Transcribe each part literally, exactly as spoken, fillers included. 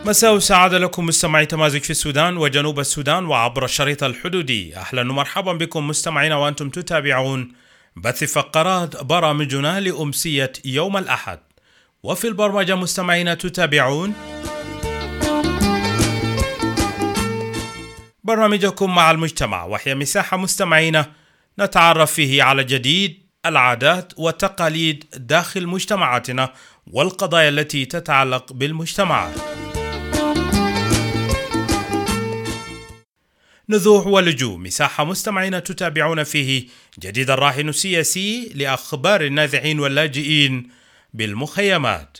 مساء سعادة لكم مستمعي تمازج في السودان وجنوب السودان وعبر الشريط الحدودي. أهلا ومرحبا بكم مستمعينا وأنتم تتابعون بث فقرات برامجنا لأمسية يوم الأحد. وفي البرمجة مستمعينا تتابعون برنامجكم مع المجتمع، وهي مساحة مستمعينا نتعرف فيه على جديد العادات والتقاليد داخل مجتمعاتنا والقضايا التي تتعلق بالمجتمعات. نزوح ولجوء، مساحة مستمعين تتابعون فيه جديد الراهن السياسي لأخبار النازحين واللاجئين بالمخيمات.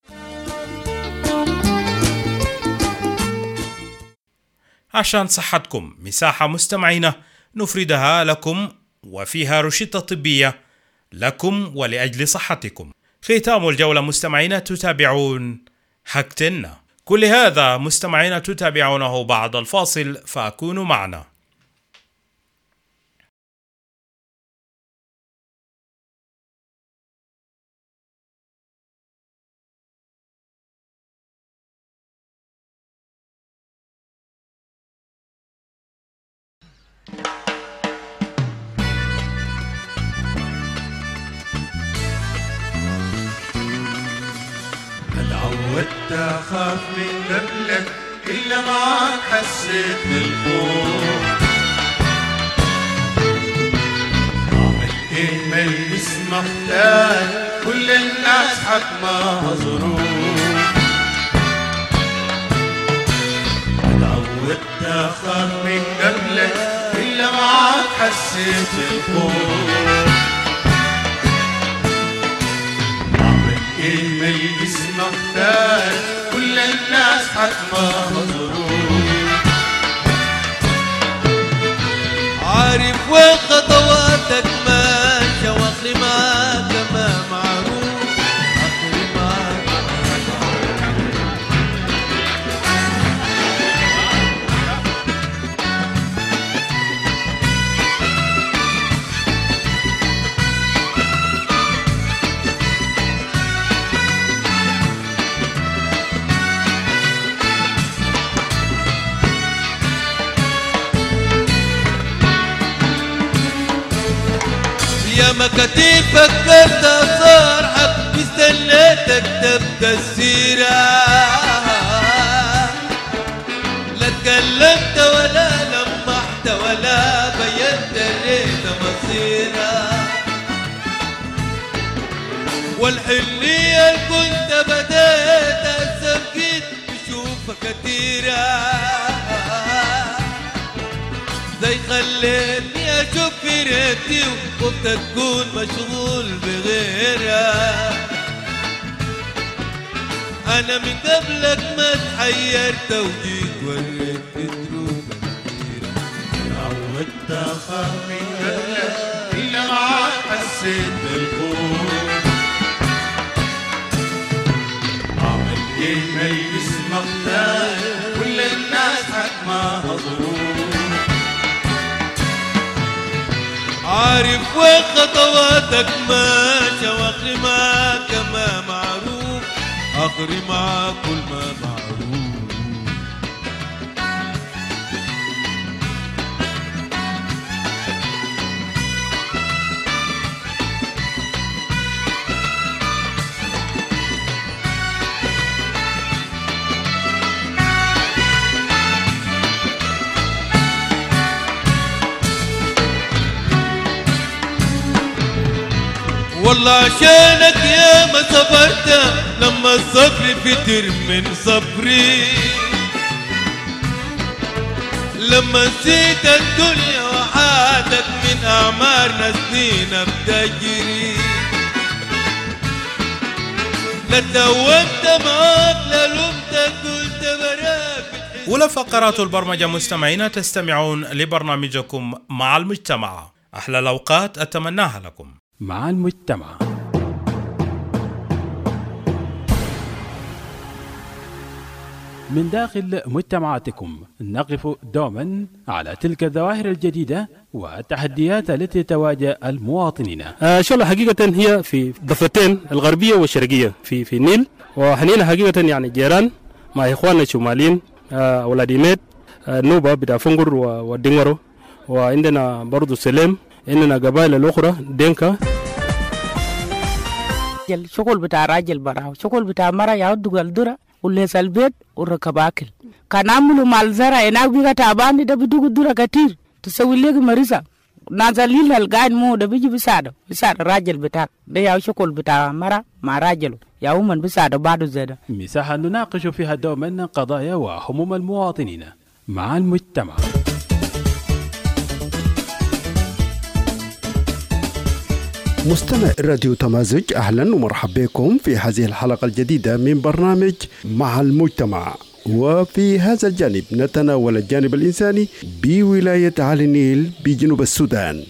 عشان صحتكم، مساحة مستمعين نفردها لكم وفيها روشتة طبية لكم ولأجل صحتكم. ختام الجولة مستمعين تتابعون حكتنا. كل هذا مستمعين تتابعونه بعد الفاصل، فأكونوا معنا. عودت أخاف من قبلك إلا معك حسيت بالخوف. عمل إيه ما الاسم اختار كل الناس حكمها ظروف. عودت أخاف من قبلك إلا معك حسيت بالخوف. إيه الاسم اختار كل الناس حكمها ظروف. عارف وين خطواتك ماشية واخري معاك ما معروف. اخري معاك يا مكاتيب فكرت صارحك استنيتك تبدا السيرة. لا تكلمت ولا لمحت ولا بينت ليت مصيرة. والحنية اللي كنت بديت السبكيت بشوفك كتيرة. زي خليتني اشوف في ريتي وقفت تكون مشغول بغيرها. انا من قبلك ما تحيرت وجيت وريت دروب كثيرة. عودت اخاف من قبلك الا معاك حسيت بالخوف. عمل ايه ما الاسم اختار كل الناس حكمها ظروف. عارف وين خطواتك ماشية واخري معاك ما معروف. اخري معاك كل ما معروف. والله عشانك يا ما صبرت لما الصبر فتر من صبري. لما نسيت الدنيا وحاتك من أعمارنا سنين بتجري. لا تومت معاك لا لمتك قلت براك. أولى فقرات البرمجة مستمعين تستمعون لبرنامجكم مع المجتمع. أحلى الأوقات أتمناها لكم مع المجتمع. من داخل مجتمعاتكم نقف دوما على تلك الظواهر الجديدة والتحديات التي تواجه المواطنين. آه شغلة حقيقة هي في ضفتين الغربية والشرقية في في النيل، وحنينا حقيقة يعني جيران مع إخواننا الشماليين أولاد إيميت نوبة بتاع فنجر ودينغرو، وعندنا برضو سليم، عندنا قبائل الأخرى دينكا. الشغل بتاع راجل براو، شغل بتاع مرة يعود الدرة وليس البيت وركب أكل. كان عملوا مع الزرع هناك بيجا تعبان ده بدوق الدرة كتير تسوي لك مريضة نازلين القاعد مو ده بيجي بيساعده بيساعد الراجل بتاعك ده يا شغل بتاع مرة مع راجله يا ومن بيساعده بعده زيادة. مساحة نناقش فيها دوما قضايا وهموم المواطنين مع المجتمع. مستمع راديو تمازج، أهلا ومرحبا بكم في هذه الحلقة الجديدة من برنامج مع المجتمع. وفي هذا الجانب نتناول الجانب الإنساني بولاية علي النيل بجنوب السودان،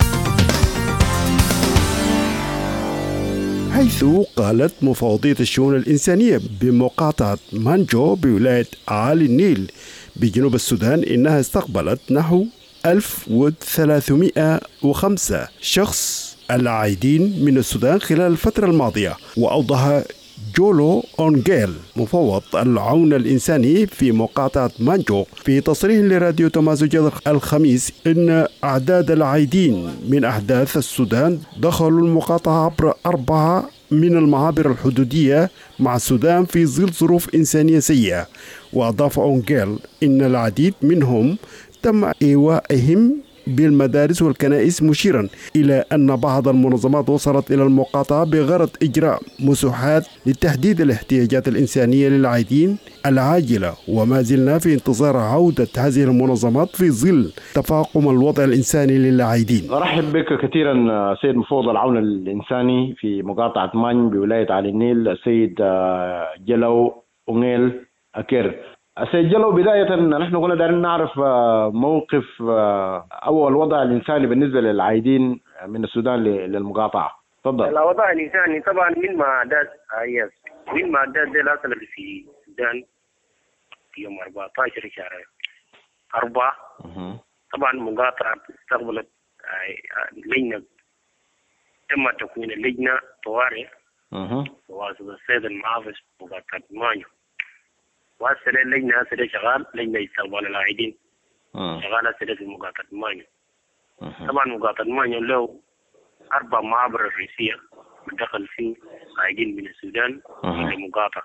حيث قالت مفوضية الشؤون الإنسانية بمقاطعة مانجو بولاية علي النيل بجنوب السودان إنها استقبلت نحو ألف وثلاثمائة وخمسة شخص العائدين من السودان خلال الفترة الماضية. وأوضح جولو أونجيل مفوض العون الإنساني في مقاطعة مانجو في تصريح لراديو تمازج الخميس إن أعداد العائدين من أحداث السودان دخلوا المقاطعة عبر أربعة من المعابر الحدودية مع السودان في ظل ظروف إنسانية سيئة. وأضاف أونجيل إن العديد منهم تم إيوائهم بالمدارس والكنائس، مشيرا إلى أن بعض المنظمات وصلت إلى المقاطعة بغرض إجراء مساحات لتحديد الاحتياجات الإنسانية للعائدين العاجلة. وما زلنا في انتظار عودة هذه المنظمات في ظل تفاقم الوضع الإنساني للعائدين. أرحب بك كثيرا سيد مفوض العون الإنساني في مقاطعة مان بولاية علي النيل السيد جلو أونيل أكير. السيد جلو، بداية نحن قلنا دارين نعرف موقف أو الوضع الإنساني بالنسبة للعائدين من السودان للمقاطعة. تفضل. الوضع الإنساني طبعا من ما أعداد آيات من ما أعداد ده الأصل في السودان في يوم أربعة عشر شهر أربعة. طبعا مقاطعة استقبلت لجنة، تم تكوين اللجنة طوارئ بواسطة السيد المحافظ مقاطعة مانيو. وهسه اللجنة هسه شغال لجنة استقبال العائدين شغال هسه في مقاطعة مانيو. طبعا مقاطعة مانيو له أربع معابر رئيسية بدخل فيه عائدين من السودان إلى المقاطعة.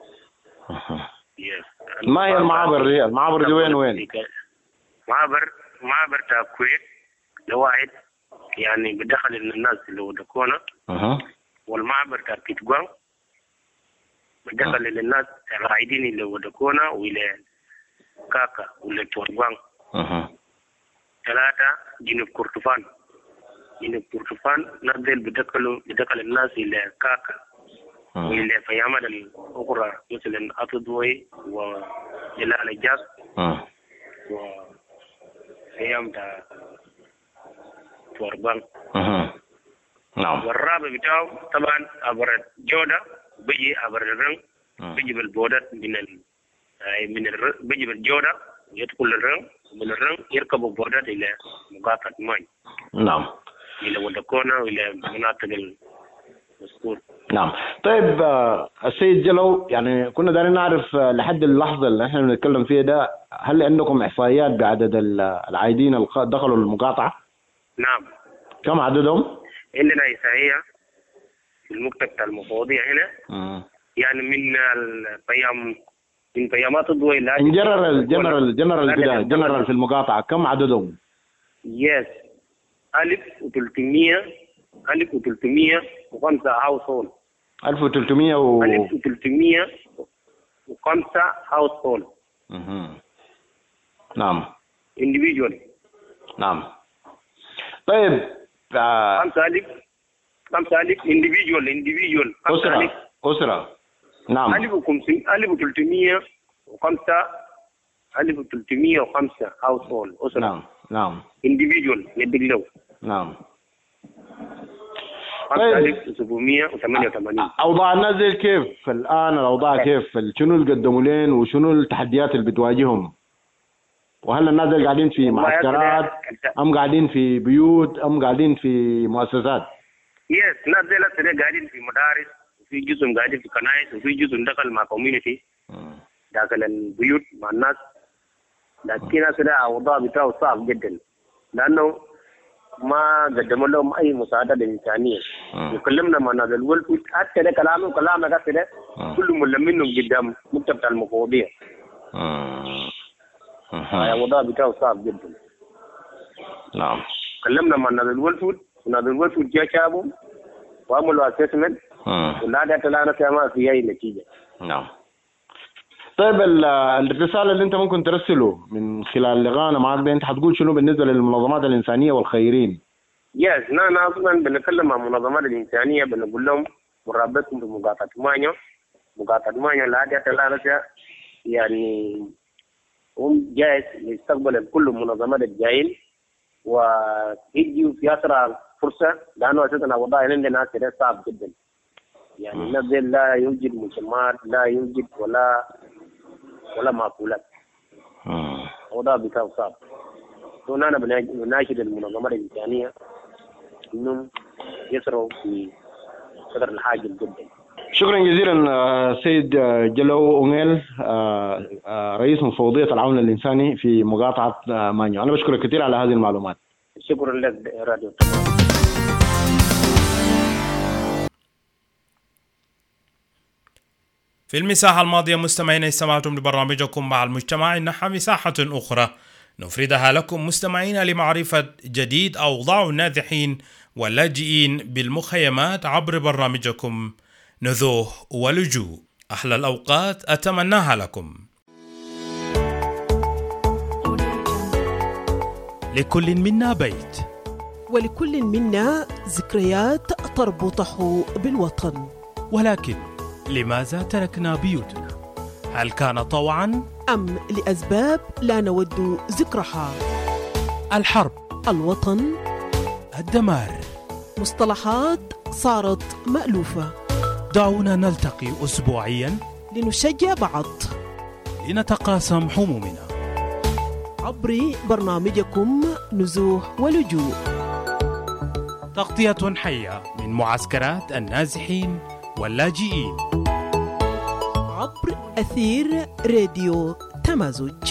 ما هي المعابر دي؟ المعابر دي وين وين؟ معابر معابر تاع الكويت لواحد يعني بدخل الناس اللي ودكونا، والمعبر تاع بيتغوان بدخل للناس العائدين اللي ودكونا والى كاكا والى تورغوان. ثلاثة جنوب كردفان، جنوب كردفان نزل بدخلوا بدخل الناس الى كاكا والى فيامد الأخرى مثل أطدوي وجلال الجاز وفيام تاع تورغوان. نعم. والرابع بتاعه طبعا عبر جودة بيجي عبر الرنگ، بيجي بالبودات من ال من الر بيجي بالجودة يدخل الرنگ، من الرنگ يركب البودات إلى مقاطعة ماي. نعم. إلى ودكونا وإلى مناطق المذكور. نعم. طيب السيد جلو، يعني كنا دارين نعرف لحد اللحظة اللي احنا بنتكلم فيها ده، هل عندكم إحصائيات بعدد العائدين اللي دخلوا المقاطعة؟ نعم. كم عددهم؟ عندنا إحصائية في المكتب المفوضية هنا. مم. يعني من القيام من قيامات الدول جنرال جنرال جنرال جنرال في المقاطعة كم عددهم؟ يس ألف وثلاثمية ألف وثلاثمية وخمسة هاوس هول. ألف وثلاثمية و ألف وثلاثمية وخمسة هاوس هول. اها. نعم. individual. نعم. طيب خمسة ألف خمسة ألف individual individual أسرة أسرة. نعم. ألف وخمسين ألف وثلاثمية وخمسة ألف وثلاثمية وخمسة household أسرة. نعم نعم. individual يدق له. نعم. خمسة ألف وسبعمية وثمانية وثمانين. أوضاع الناس كيف الآن؟ الأوضاع كيف؟ شنو اللي قدموا لين وشنو التحديات اللي بتواجههم؟ وهل الناس اللي قاعدين في معسكرات أم قاعدين في بيوت أم قاعدين في مؤسسات؟ يس الناس دي قاعدين في مدارس، وفي جزء قاعدين في كنائس، وفي جزء دخل مع كوميونيتي داخل البيوت مع الناس، لكن هذا أوضاع بتاعه صعب جدا لأنه ما قدموا لهم أي مساعدة إنسانية. وكلمنا مع ناس الولد حتى ده كلامه كلامه كده كلهم ملمينهم قدام مكتب المفوضية. الأوضاع بتاعه صعب جدا. نعم. كلمنا مع ناس الولد وناس الولد جاء شابهم وعملوا أسسمنت ولا ده تلانا كمان في أي نتيجة. نعم. طيب الرسالة اللي أنت ممكن ترسله من خلال لقاءنا معك ده أنت حتقول شنو بالنسبة للمنظمات الإنسانية والخيرين؟ يس نحن أصلا بنتكلم مع المنظمات الإنسانية بنقول لهم مرابطكم بمقاطعة مانيو. مقاطعة مانيو لا ده تلانا يعني هم جاهز لاستقبال كل المنظمات الجايين ويجوا في أسرع فرصة لأنه أساسا الوضع عندنا كده صعب جدا. يعني الناس لا يوجد مجتمعات لا يوجد ولا ولا مأكولات. الوضع بتاعه صعب. هنا بناشد المنظمات الإنسانية إنهم يسروا في قدر الحاجة جدا. شكرا جزيلا سيد جلو أونيل رئيس مفوضية العون الإنساني في مقاطعة مانيو. أنا بشكرك كثير على هذه المعلومات. شكرا لك راديو. في المساحة الماضية مستمعين استمعتم لبرنامجكم مع المجتمع. إنها مساحة أخرى نفردها لكم مستمعين لمعرفة جديد أوضاع النازحين واللاجئين بالمخيمات عبر برنامجكم نزوح ولجوء. أحلى الأوقات أتمناها لكم. لكل منا بيت ولكل منا ذكريات تربطه بالوطن، ولكن لماذا تركنا بيوتنا؟ هل كان طوعا أم لأسباب لا نود ذكرها؟ الحرب، الوطن، الدمار، مصطلحات صارت مألوفة. دعونا نلتقي أسبوعيا لنشجع بعض، لنتقاسم همومنا عبر برنامجكم نزوح ولجوء. تغطية حية من معسكرات النازحين واللاجئين عبر أثير راديو تمازج.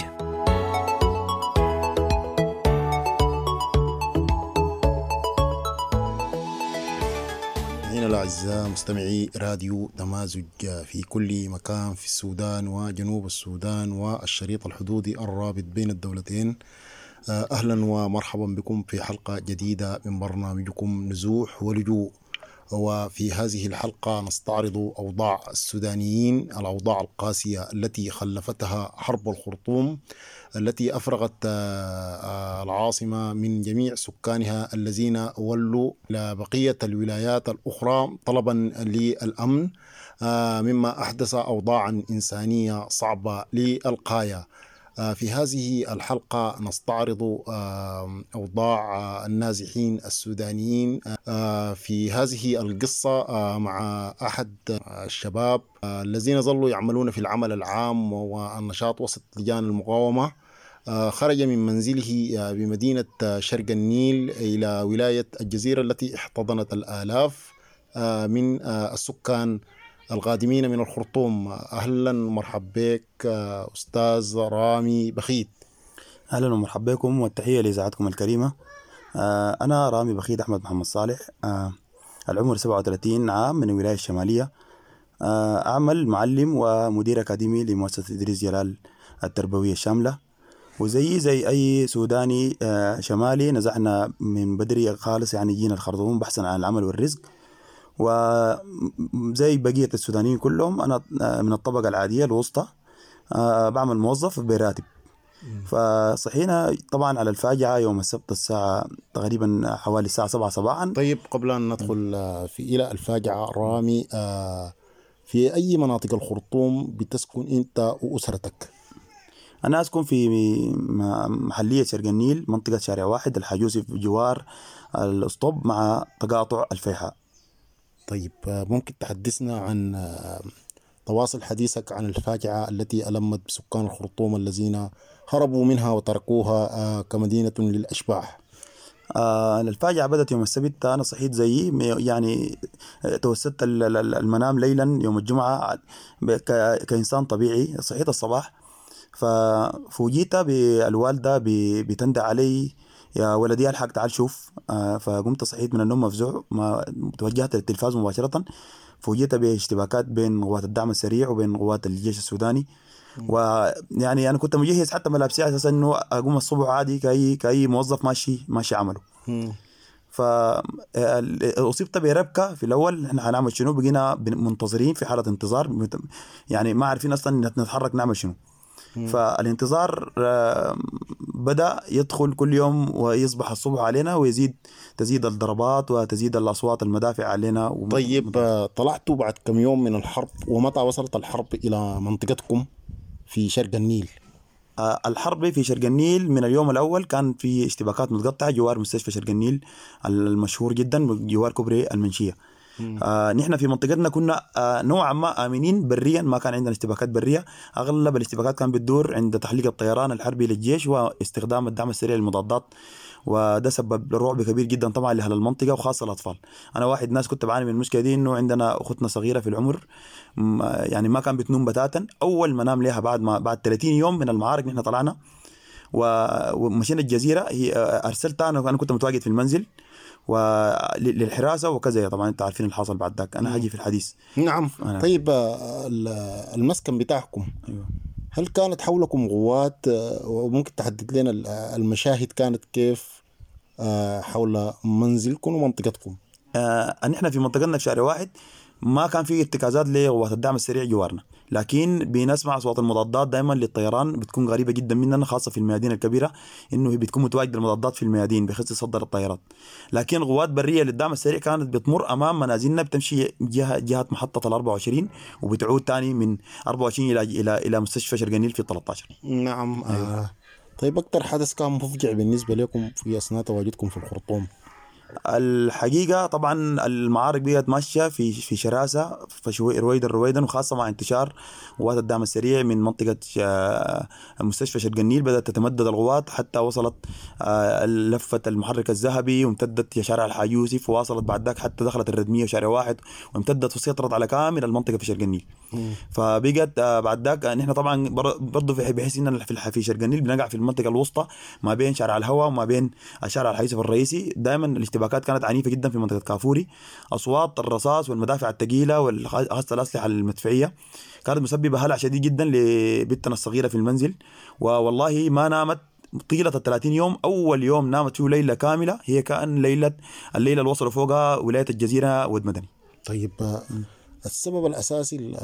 مستمعينا الأعزاء مستمعي راديو تمازج في كل مكان في السودان وجنوب السودان والشريط الحدودي الرابط بين الدولتين، أهلا ومرحبا بكم في حلقة جديدة من برنامجكم نزوح ولجوء. وفي هذه الحلقة نستعرض أوضاع السودانيين، الأوضاع القاسية التي خلفتها حرب الخرطوم التي أفرغت العاصمة من جميع سكانها الذين ولوا لبقية الولايات الأخرى طلبا للأمن، مما أحدث أوضاعا إنسانية صعبة للغاية. في هذه الحلقة نستعرض أوضاع النازحين السودانيين في هذه القصة مع أحد الشباب الذين ظلوا يعملون في العمل العام والنشاط وسط لجان المقاومة. خرج من منزله بمدينة شرق النيل إلى ولاية الجزيرة التي احتضنت الآلاف من السكان القادمين من الخرطوم. أهلا مرحب بك أستاذ رامي بخيت. أهلا ومرحبا بكم والتحية لإذاعتكم الكريمة. أنا رامي بخيت أحمد محمد صالح، العمر سبعة وثلاثين عام، من الولاية الشمالية. أعمل معلم ومدير أكاديمي لمؤسسة إدريس جلال التربوية الشاملة، وزي زي أي سوداني شمالي نزعنا من بدري خالص، يعني جينا الخرطوم بحثا عن العمل والرزق. وزي بقية السودانيين كلهم أنا من الطبقة العادية الوسطى، بعمل موظف براتب. فصحينا طبعا على الفاجعة يوم السبت الساعة تقريبا حوالي الساعة سبعة صباحا. طيب قبل أن ندخل في إلى الفاجعة رامي، في أي مناطق الخرطوم بتسكن أنت وأسرتك؟ أنا أسكن في محلية شرق النيل، منطقة شارع واحد الحجوسي، في جوار الأسطوب مع تقاطع الفيحاء. طيب ممكن تحدثنا عن تواصل حديثك عن الفاجعة التي ألمت بسكان الخرطوم الذين هربوا منها وتركوها كمدينة للأشباح؟ آه الفاجعة بدأت يوم السبت. أنا صحيت زيي يعني توسدت المنام ليلا يوم الجمعة كإنسان طبيعي. صحيت الصباح ففوجئت بالوالدة بتندى علي يا ولدي الحق تعال شوف. آه فقمت صحيت من النوم مفزوع، ما توجهت للتلفاز مباشرة. فوجئت باشتباكات بين قوات الدعم السريع وبين قوات الجيش السوداني. ويعني انا كنت مجهز حتى ملابسي على اساس انه اقوم الصبح عادي كاي كاي موظف ماشي ماشي عمله. فاصبت بربكه في الاول. احنا هنعمل شنو؟ بقينا منتظرين في حاله انتظار، يعني ما عارفين اصلا نتحرك نعمل شنو. فالانتظار بدأ يدخل كل يوم ويصبح الصبح علينا ويزيد، تزيد الضربات وتزيد الأصوات المدافع علينا. طيب طلعتوا بعد كم يوم من الحرب، ومتى وصلت الحرب إلى منطقتكم في شرق النيل؟ الحرب في شرق النيل من اليوم الأول كان في اشتباكات متقطعة جوار مستشفى شرق النيل المشهور جدا جوار كوبري المنشية. آه نحن في منطقتنا كنا آه نوعا ما آمنين بريا، ما كان عندنا اشتباكات برية. أغلب الاشتباكات كان بتدور عند تحليق الطيران الحربي للجيش واستخدام الدعم السريع للمضادات، وده سبب رعب كبير جدا طبعا لأهل المنطقة وخاصة الأطفال. أنا واحد ناس كنت بعاني من المشكلة دي، إنه عندنا أختنا صغيرة في العمر يعني ما كان بتنوم بتاتا. أول ما نام لها بعد ما بعد ثلاثين يوم من المعارك نحن طلعنا ومشينا الجزيرة. هي أرسلتها أنا أنا كنت متواجد في المنزل وللحراسة وكذا. طبعا انت عارفين اللي حصل بعد ذاك، انا هاجي في الحديث. نعم. طيب المسكن بتاعكم أيوة. هل كانت حولكم قوات؟ وممكن تحدد لنا المشاهد كانت كيف حول منزلكم ومنطقتكم؟ آه نحن في منطقتنا في شارع واحد ما كان في ارتكازات لقوات الدعم السريع جوارنا، لكن بنسمع اصوات المضادات دائما للطيران بتكون غريبه جدا مننا، خاصه في الميادين الكبيره، انه هي بتكون متواجده المضادات في الميادين بحيث تصدر الطيارات. لكن قوات بريه للدعم السريع كانت بتمر امام منازلنا، بتمشي جهه جهه محطه ال أربعة وعشرين وبتعود ثاني من أربعة وعشرين الى الى الى مستشفى شرق النيل في ثلاثة عشر. نعم. آه. طيب اكثر حدث كان مفجع بالنسبه لكم في اثناء تواجدكم في الخرطوم؟ الحقيقة طبعا المعارك بقت ماشية في في شراسة في رويدا رويدا، وخاصة مع انتشار قوات الدعم السريع من منطقة مستشفى شرق النيل. بدأت تتمدد القوات حتى وصلت لفة المحرك الذهبي وامتدت شارع الحاج يوسف، وواصلت بعد ذاك حتى دخلت الردمية وشارع واحد وامتدت وسيطرت على كامل المنطقة في شرق النيل. فبقت بعد ذاك نحن طبعا برضه بحيث ان في شرق النيل بنقع في المنطقة الوسطى ما بين شارع الهواء وما بين شارع الحاج يوسف الرئيسي. دائما الاشتباكات كانت عنيفة جدا في منطقة كافوري. أصوات الرصاص والمدافع الثقيلة وخاصة الأسلحة المدفعية كانت مسببة هلع شديد جدا لبنتنا الصغيرة في المنزل، والله ما نامت طيلة الثلاثين يوم. أول يوم نامت فيه ليلة كاملة هي كان ليلة الليلة اللي وصلوا فوقها ولاية الجزيرة ود مدني. طيب السبب الأساسي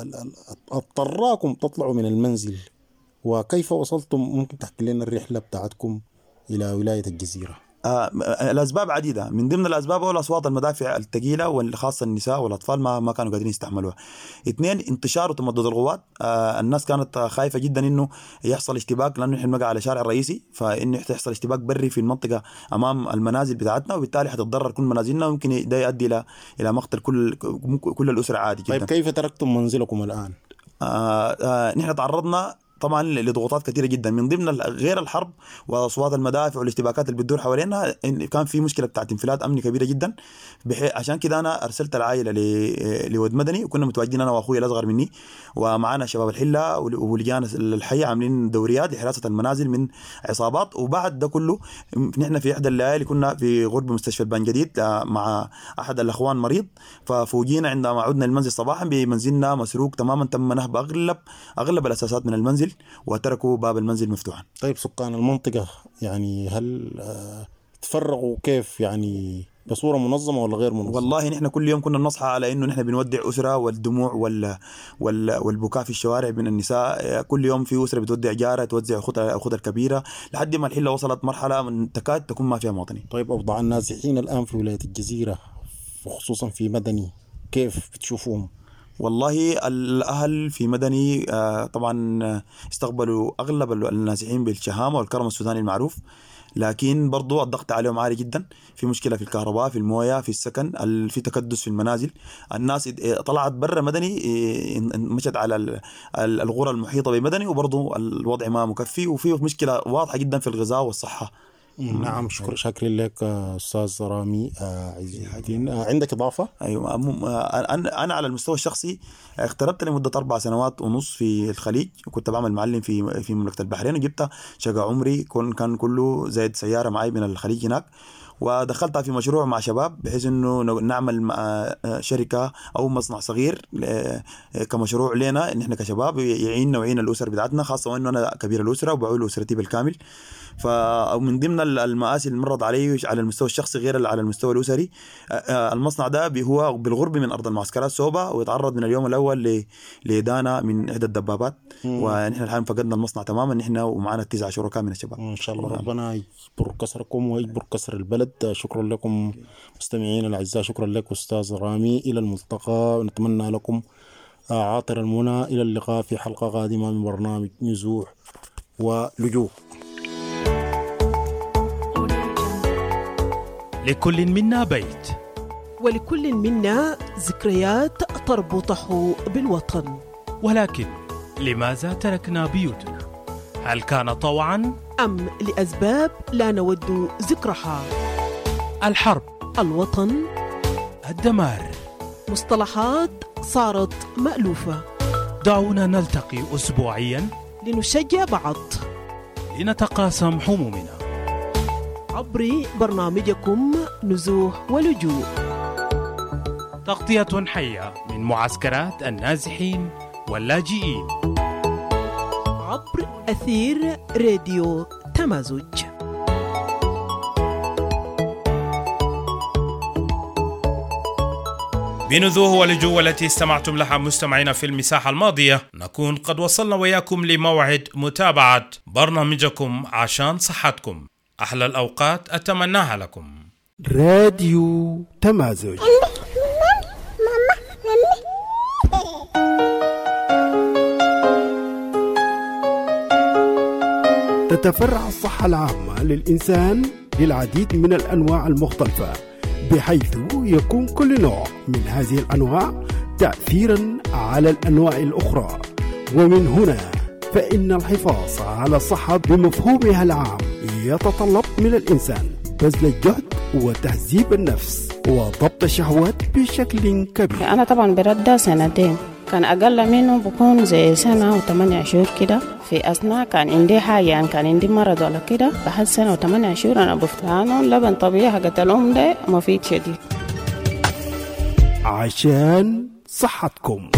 اضطراكم تطلعوا من المنزل، وكيف وصلتم؟ ممكن تحكي لنا الرحلة بتاعتكم إلى ولاية الجزيرة؟ آه الأسباب عديدة، من ضمن الأسباب هو الأصوات المدافع الثقيلة والخاصة النساء والأطفال ما ما كانوا قادرين يستحملوها. اثنين، انتشار وتمدد القوات. آه الناس كانت خايفة جدا إنه يحصل اشتباك، لأنه نحن نقع على شارع الرئيسي، فإنه يحصل اشتباك بري في المنطقة أمام المنازل بتاعتنا، وبالتالي حتتضرر كل منازلنا ويمكن ده يؤدي إلى إلى مقتل كل كل الأسرة عادي جدا. طيب كيف تركتم منزلكم الآن؟ آه آه نحن تعرضنا طبعا لضغوطات كثيره جدا، من ضمن غير الحرب واصوات المدافع والاشتباكات اللي بتدور حوالينا كان في مشكله بتاعت انفلات امني كبيره جدا. عشان كده انا ارسلت العائله لود مدني، وكنا متواجدين انا واخوي الاصغر مني ومعنا شباب الحله ولجان الحي عاملين دوريات لحراسه المنازل من عصابات. وبعد ده كله نحن في احدى الليالي كنا في غرب مستشفى البان جديد مع احد الاخوان مريض، ففوجينا عندما عدنا المنزل صباحا بمنزلنا مسروق تماما، تم نهب اغلب اغلب الاساسات من المنزل وتركوا باب المنزل مفتوحا. طيب سكان المنطقة يعني هل آه تفرغوا كيف يعني بصورة منظمة ولا غير منظمة؟ والله نحن كل يوم كنا نصحى على انه نحن بنودع اسرة، والدموع وال وال والبكاء في الشوارع من النساء. كل يوم في اسرة بتودع جارة، توزع اخوتها اخوتها الكبيرة، لحد ما الحلة وصلت مرحلة من تكاد تكون ما فيها مواطنين. طيب اوضاع النازحين الان في ولاية الجزيرة وخصوصا في مدني كيف بتشوفوهم؟ والله الأهل في مدني طبعا استقبلوا أغلب النازحين بالشهامة والكرم السوداني المعروف، لكن برضو الضغط عليهم عالي جدا. في مشكلة في الكهرباء، في الموية، في السكن، في تكدس في المنازل. الناس طلعت برا مدني مشت على الغرة المحيطة بمدني، وبرضو الوضع ما مكفي، وفي مشكلة واضحة جدا في الغذاء والصحة. نعم شكرا شاكرين لك أستاذ رامي عز الدين. عندك إضافة؟ أيوة أنا أنا على المستوى الشخصي اغتربت لمدة أربع سنوات ونص في الخليج، وكنت بعمل معلم في في مملكة البحرين، وجبت شقة عمري كان كله زائد سيارة معي من الخليج هناك، ودخلتها في مشروع مع شباب بحيث انه نعمل شركه او مصنع صغير كمشروع لنا ان احنا كشباب يعيننا ويعين الاسر بتاعتنا، خاصه وانه انا كبير الاسره وبعول اسرتي بالكامل. فمن ضمن المآسي اللي مرت علي على المستوى الشخصي غير على المستوى الاسري، المصنع ده هو بالغرب من ارض المعسكرات سوبا، ويتعرض من اليوم الاول لإدانة من احدى الدبابات، ونحن الحين فقدنا المصنع تماما نحن ومعنا تسع شركاء من الشباب. ان شاء الله ربنا يجبر كسركم ويجبر كسر البلد. شكرا لكم مستمعين الاعزاء، شكرا لك استاذ رامي، الى الملتقى، ونتمنى لكم عاطر المنى. الى اللقاء في حلقة قادمة من برنامج نزوح ولجوء. لكل منا بيت، ولكل منا ذكريات تربطه بالوطن، ولكن لماذا تركنا بيوتنا؟ هل كان طوعا أم لأسباب لا نود ذكرها؟ الحرب، الوطن، الدمار، مصطلحات صارت مألوفة. دعونا نلتقي أسبوعيا لنشجع بعض، لنتقاسم همومنا عبر برنامجكم نزوح ولجوء، تغطية حية من معسكرات النازحين واللاجئين عبر أثير راديو تمازج. بنزوح ولجوء التي استمعتم لها مستمعين في المساحة الماضية، نكون قد وصلنا وياكم لموعد متابعة برنامجكم عشان صحتكم. أحلى الأوقات أتمناها لكم. راديو تمازج. تتفرع الصحة العامة للإنسان للعديد من الأنواع المختلفة، بحيث يكون كل نوع من هذه الأنواع تأثيرا على الأنواع الأخرى. ومن هنا فإن الحفاظ على الصحة بمفهومها العام يتطلب من الإنسان بذل الجهد وتهذيب النفس وضبط الشهوات بشكل كبير. أنا طبعا برد سنتين، كان أقل منه بكون زي سنة وثمانية شهور كده. في أثناء كان عندي حاجة، يعني كان عندي مرض ولا كده، بعد سنة وثمانية شهور أنا بفتانه لبن طبيعي حقت الأم ده مفيد شديد. عشان صحتكم،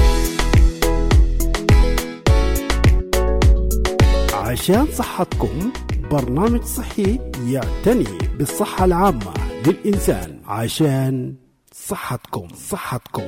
عشان صحتكم برنامج صحي يعتني بالصحة العامة للإنسان. عشان صحتكم صحتكم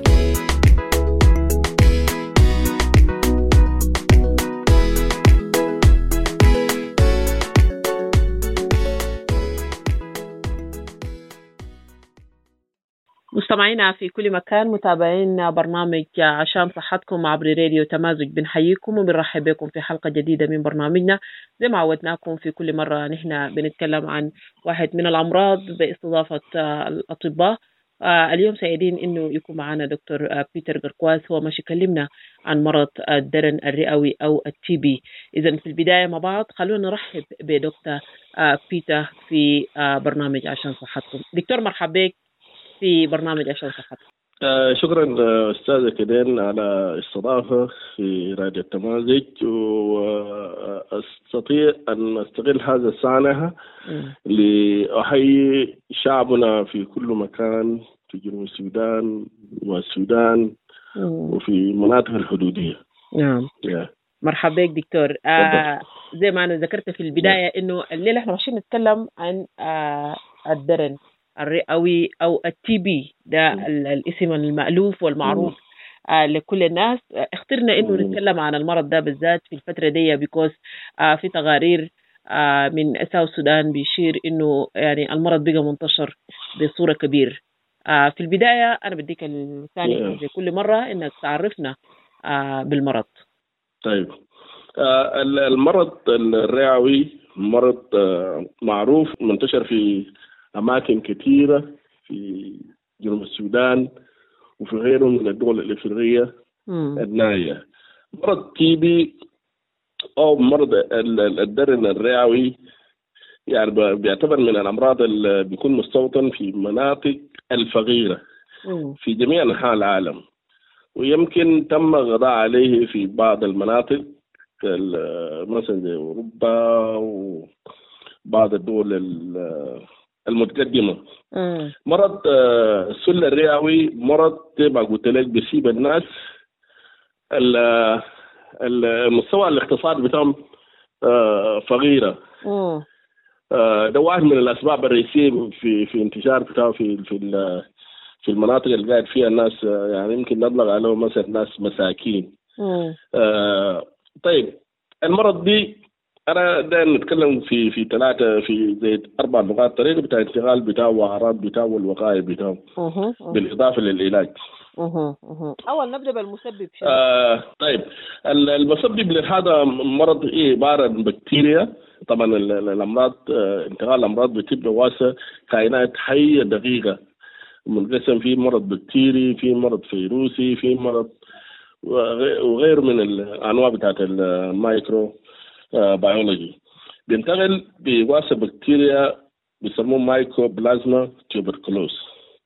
مستمعينا في كل مكان، متابعين برنامج عشان صحتكم عبر راديو تمازج، بنحييكم وبنرحب بكم في حلقة جديدة من برنامجنا. زي ما عودناكم في كل مرة نحن بنتكلم عن واحد من الأمراض باستضافة الأطباء. اليوم سعيدين إنه يكون معنا دكتور بيتر قرقواس، هو مش يكلمنا عن مرض الدرن الرئوي أو التي بي. إذن في البداية مع بعض خلونا نرحب بدكتور بيتر في برنامج عشان صحتكم. دكتور مرحب بك في برنامج عشان صحتكم. آه شكرا أستاذة كدين على استضافة في راديو التمازج، وأستطيع أن أستغل هذا السانحة لأحيي شعبنا في كل مكان في جنوب السودان والسودان مم. وفي المناطق الحدودية. نعم yeah. مرحبا بك دكتور. آه زي ما أنا ذكرت في البداية yeah. إنه الليلة احنا ماشيين نتكلم عن آه الدرن الرئوي أو التي بي، ده الاسم المألوف والمعروف آه لكل الناس. آه اخترنا إنه نتكلم عن المرض ده بالذات في الفترة دي بيكوز آه في تقارير آه من أساو السودان بيشير إنه يعني المرض بقى منتشر بصورة كبيرة. آه في البداية أنا بديك الثاني زي كل مرة إنك تعرفنا آه بالمرض. طيب آه المرض الرئوي مرض آه معروف منتشر في أماكن كثيرة في جنوب السودان وفي غيره من الدول الإفريقية النائية. مرض تي بي أو مرض الدرن الرئوي يعني ب- بيعتبر من الأمراض اللي بيكون مستوطن في مناطق الفقيرة مم. في جميع أنحاء العالم، ويمكن تم القضاء عليه في بعض المناطق ال- مثلا زي أوروبا وبعض الدول ال- المتقدمة. مم. مرض آه، السل الرئوي مرض زي ما قلت لك بيصيب الناس ال- ال- المستوى الاقتصادي بتاعهم آه، فقيرة. مم. آه، ده واحد من الأسباب الرئيسية في في انتشار بتاعه في في ال- في المناطق اللي قاعد فيها الناس، آه، يعني يمكن نطلق عليهم مثلا ناس مساكين. مم. آه، طيب المرض دي انا دايما نتكلم في في ثلاثه في زي اربع نقاط: طريقه بتاع الانتقال بتاعه، واعراض بتاعه، والوقايه بتاعه، مهم. مهم. بالاضافه للعلاج. مهم. مهم. اول نبدا بالمسبب شنو؟ آه طيب ال- المسبب لهذا مرض ايه؟ عباره عن بكتيريا. طبعا ال- ال- الامراض، آه، انتقال الامراض بتبقى واسع كائنات حيه دقيقه، منقسم في مرض بكتيري، في مرض فيروسي، في مرض وغي- وغير من الانواع بتاعت المايكرو آه، بيولوجي. بينتقل بواسطه بكتيريا بيسموه مايكرو بلازما تيوبركلوز.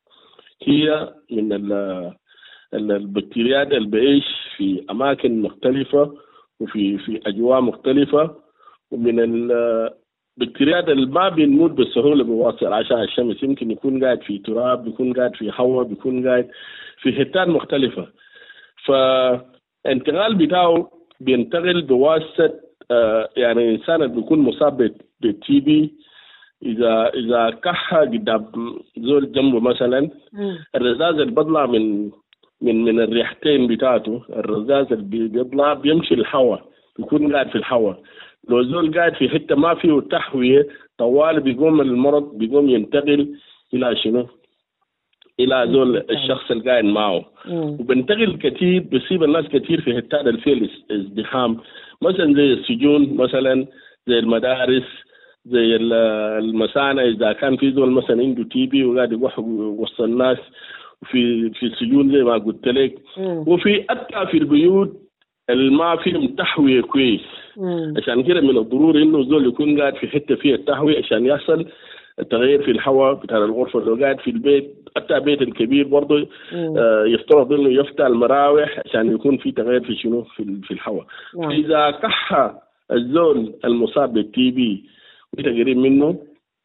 هي من ال- ال- البكتيريات اللي بيعيش في اماكن مختلفه وفي في اجواء مختلفه، ومن البكتيريات اللي ما بينموت بسهوله بواسطه الاشعه الشمس. يمكن يكون قاعد في تراب، بيكون قاعد في هواء، بيكون قاعد في حتات مختلفه. فالانتقال بتاعه بينتقل بواسطه آه، يعني الانسان اللي بيكون مصاب بالتي بي، اذا اذا كح قدام زول جنبه مثلا، مم. الرذاذ اللي بيطلع من من من الريحتين بتاعته، الرذاذ اللي بيطلع بيمشي الهواء، بيكون قاعد في الهواء. لو زول قاعد في حته ما فيه تحويه طوال، بيقوم المرض بيقوم ينتقل الى شنو؟ الى زول الشخص اللي قاعد معه. مم. وبنتقل كثير، بيصيب الناس كثير في حتات اللي فيها الازدحام، مثلا زي السجون، مثلا زي المدارس، زي ال- المصانع. اذا كان في زول مثلا عنده تي بي وقاعد يروح وسط الناس، في في السجون زي ما قلت لك، مم. وفي حتى في البيوت اللي ما فيهم تحويه كويس. مم. عشان كده من الضروري انه زول يكون قاعد في حته فيها التهويه عشان يحصل التغيير في الهواء بتاع الغرفه. لو قاعد في البيت، حتى بيت الكبير برضه، مم. آه يفترض انه يفتح المراوح عشان يكون في تغيير في شنو؟ في ال- في الهواء. نعم. اذا كح الزول المصاب بالتي بي وانت قريب منه،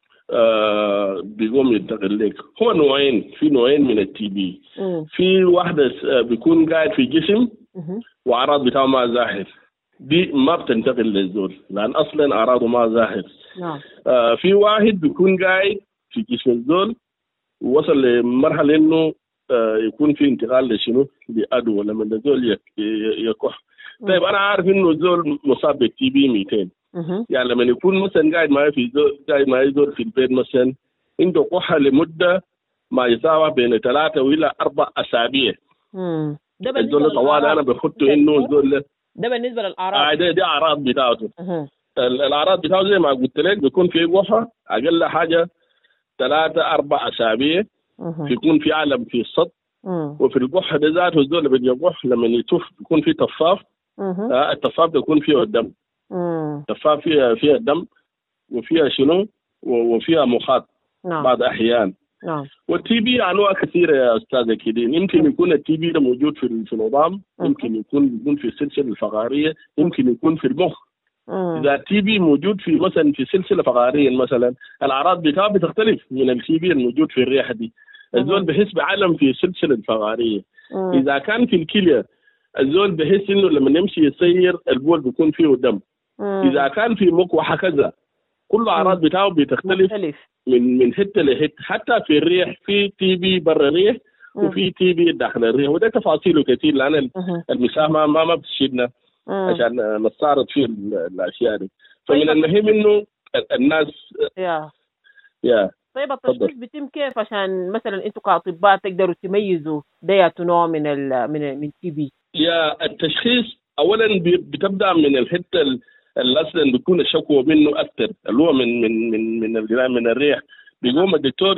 آه بيقوم ينتقل لك. هو نوعين، في نوعين من التي بي. مم. في واحده آه، بيكون قاعد في جسم مهم. واعراض بتاعه ما ظاهر، دي ما بتنتقل للزول لان اصلا اعراضه ما ظاهر. نعم. آه في واحد بيكون قاعد في جسم الزول ووصل لمرحله انه آه يكون في انتقال لشنو؟ لادوى لما الزول يك- ي- يكح. طيب انا عارف انه الزول مصاب بالتي بي مئتين، مهم. يعني لما يكون مثلا قاعد معي في زول قاعد معي زول في البيت مثلا عنده كحه لمده ما يساوي بين ثلاثه والى اربع اسابيع، مم. ده بالنسبه الزول طوال انا للأعراض. بخطه انه الزول ده بالنسبه آه للاعراض. دي, دي اعراض بتاعته. مهم. ال- الاعراض بتاعته زي ما قلت لك بيكون في كحه اقل حاجه ثلاثه اربع اسابيع، مهم. بيكون في علم في الصدر، مم. وفي الكحه ده ذاته الزول اللي بيكح لما يتوف بيكون في طفاف. مهم. آه الطفاف بيكون فيه الدم، مم. طفاف فيها فيها الدم وفيها شنو؟ و- وفيها مخاط نعم. بعض احيان. نعم. والتي بي انواع كثيره يا استاذ كيدين. يمكن يكون التي بي ده موجود في ال- في العظام، يمكن يكون يكون في السلسله الفقاريه، يمكن يكون في المخ. مم. اذا التي بي موجود في مثلا في سلسله فقاريه مثلا، الاعراض بتاعه بتختلف من التي بي الموجود في الريحه دي. الزول بحس بعلم في سلسله فقاريه. مم. اذا كان في الكليه، الزول بحس انه لما يمشي يسير البول بيكون فيه دم. مم. اذا كان في مخ وهكذا. كل اعراض بتاعه بتختلف مختلف. من من حته لحته. حتى في الريح في تي بي برا الريح مم. وفي تي بي داخل الريح، وده تفاصيله كثير لان ال- مهم. المساحه ما ما ما بتشدنا مم. عشان نستعرض فيه ال- الاشياء دي. فمن طيب. المهم انه ال- الناس يا يا طيب التشخيص بيتم كيف عشان مثلا انتوا كاطباء تقدروا تميزوا ده نوع من ال من من تي بي؟ يا التشخيص اولا بي- بتبدا من الحته ال- اللي اصلا بيكون الشكوى منه اكثر، اللي هو من من من من الجنان من الريح. بيقوم الدكتور